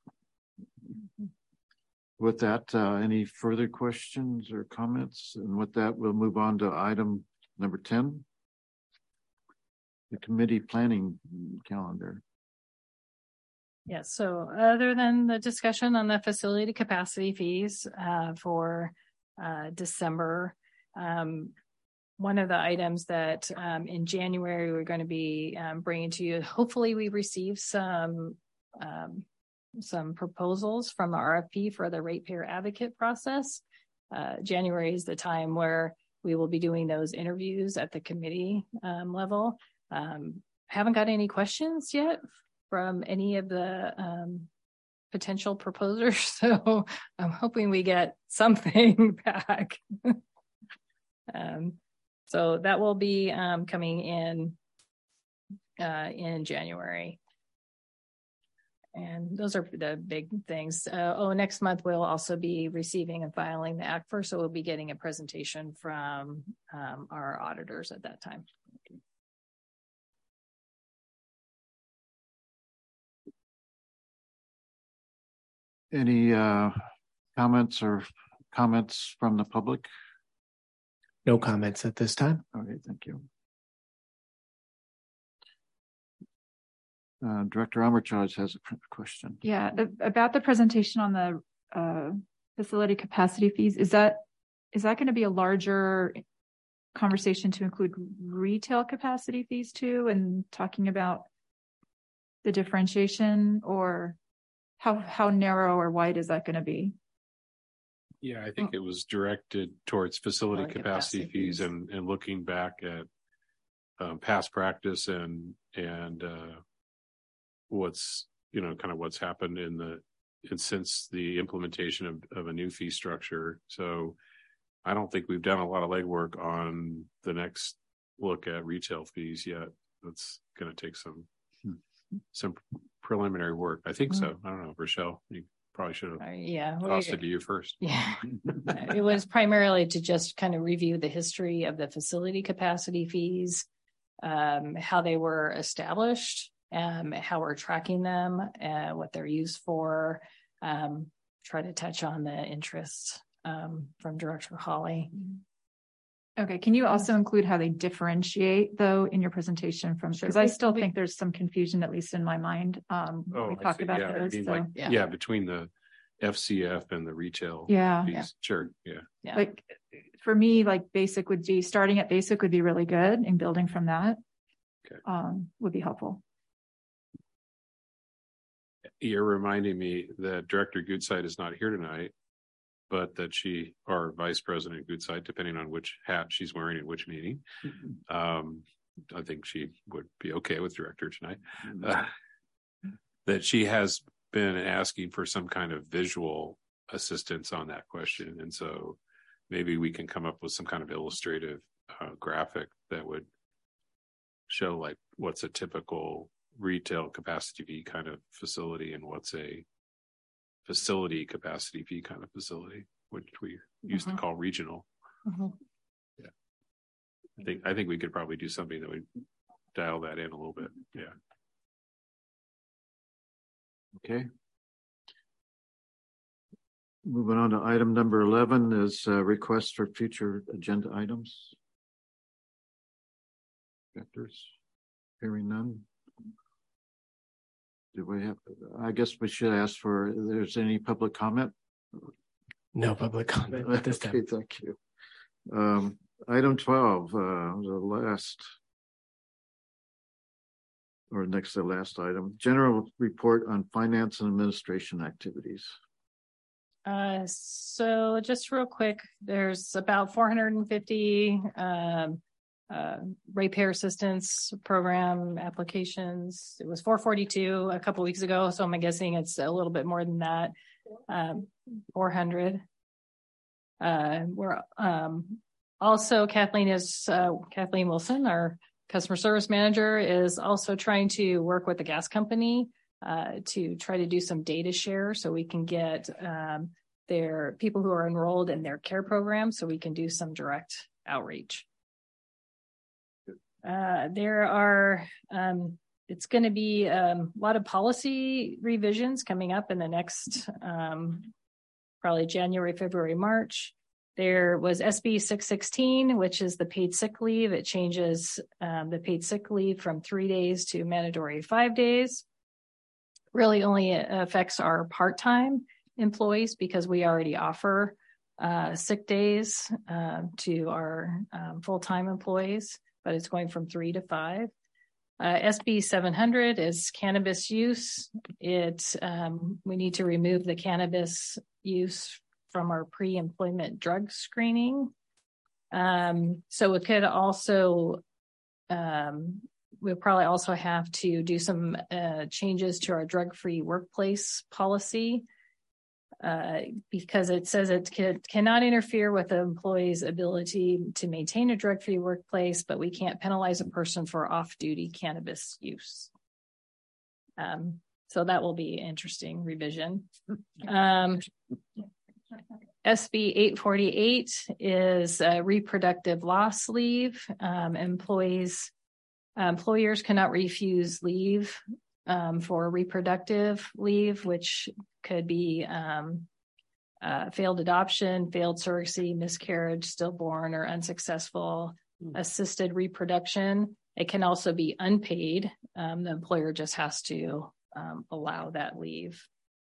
With that, any further questions or comments? And with that, we'll move on to item number 10. The committee planning calendar. Yes. So other than the discussion on the facility capacity fees for December, one of the items that in January we're going to be bringing to you, hopefully we receive some proposals from the RFP for the ratepayer advocate process. January is the time where we will be doing those interviews at the committee level. Haven't got any questions yet from any of the potential proposers, so I'm hoping we get something back. So that will be coming in January. And those are the big things. Next month we'll also be receiving and filing the ACFR, so we'll be getting a presentation from our auditors at that time. Any comments from the public? No comments at this time. Okay, thank you. Director Armitage has a question. Yeah, about the presentation on the facility capacity fees. Is that going to be a larger conversation to include retail capacity fees too, and talking about the differentiation, or how narrow or wide is that going to be? Yeah, I think it was directed towards facility capacity fees and looking back at past practice and what's, kind of what's happened in since the implementation of a new fee structure. So I don't think we've done a lot of legwork on the next look at retail fees yet. That's going to take some preliminary work. I think so. I don't know, Rochelle, you probably should have tossed it to you first. Yeah, it was primarily to just kind of review the history of the facility capacity fees, how they were established, how we're tracking them, what they're used for, try to touch on the interest from Director Hawley. Okay. Can you also include how they differentiate though in your presentation from, because I still think there's some confusion, at least in my mind. We talked about those. Between the FCF and the retail. fees. Sure. Like for me, like starting at basic would be really good, and building from that would be helpful. You're reminding me that Director Goodside is not here tonight, but that or Vice President Goodside, depending on which hat she's wearing at which meeting. I think she would be okay with Director tonight. That she has been asking for some kind of visual assistance on that question. And so maybe we can come up with some kind of illustrative graphic that would show like what's a typical retail capacity fee kind of facility and what's a facility capacity fee kind of facility, which we used to call regional. I think we could probably do something that would dial that in a little bit. Okay. Moving on to item number 11 is requests for future agenda items. Directors, hearing none. Do we have, I guess we should ask for, if there's any public comment? No public comment at this time. Okay, thank you. Item 12, next to the last item, general report on finance and administration activities. So just real quick, there's about 450 ratepayer assistance program applications. It was 442 a couple weeks ago, so I'm guessing it's a little bit more than that. 400. We're also Kathleen Wilson, our customer service manager, is also trying to work with the gas company to try to do some data share so we can get their people who are enrolled in their care program, so we can do some direct outreach. There are, it's going to be a lot of policy revisions coming up in the next, probably January, February, March. There was SB 616, which is the paid sick leave. It changes the paid sick leave from 3 days to mandatory 5 days. Really only affects our part-time employees because we already offer sick days to our full-time employees, but it's going from 3 to 5. SB 700 is cannabis use. We need to remove the cannabis use from our pre-employment drug screening. So it could also, we'll probably also have to do some changes to our drug-free workplace policy because it says it cannot interfere with the employee's ability to maintain a drug-free workplace, but we can't penalize a person for off-duty cannabis use. So that will be an interesting revision. SB 848 is reproductive loss leave. Employers cannot refuse leave for reproductive leave, which could be failed adoption, failed surrogacy, miscarriage, stillborn, or unsuccessful assisted reproduction. It can also be unpaid. The employer just has to allow that leave.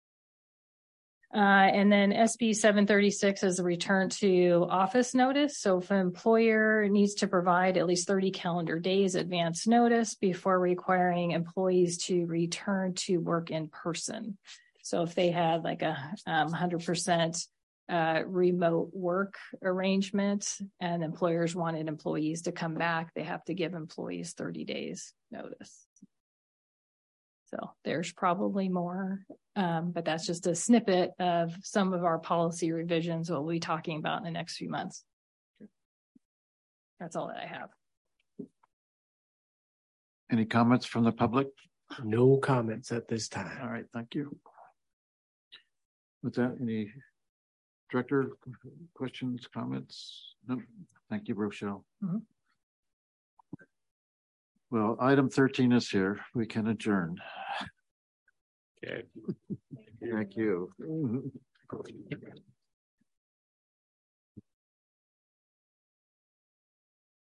And then SB 736 is a return to office notice. So if an employer needs to provide at least 30 calendar days advance notice before requiring employees to return to work in person. So if they had like a 100% remote work arrangement and employers wanted employees to come back, they have to give employees 30 days notice. So there's probably more, but that's just a snippet of some of our policy revisions we'll be talking about in the next few months. That's all that I have. Any comments from the public? No comments at this time. All right, thank you. With that, any director questions, comments? No, thank you, Rochelle. Mhm. Well, item 13 is here. We can adjourn. Okay. Thank you.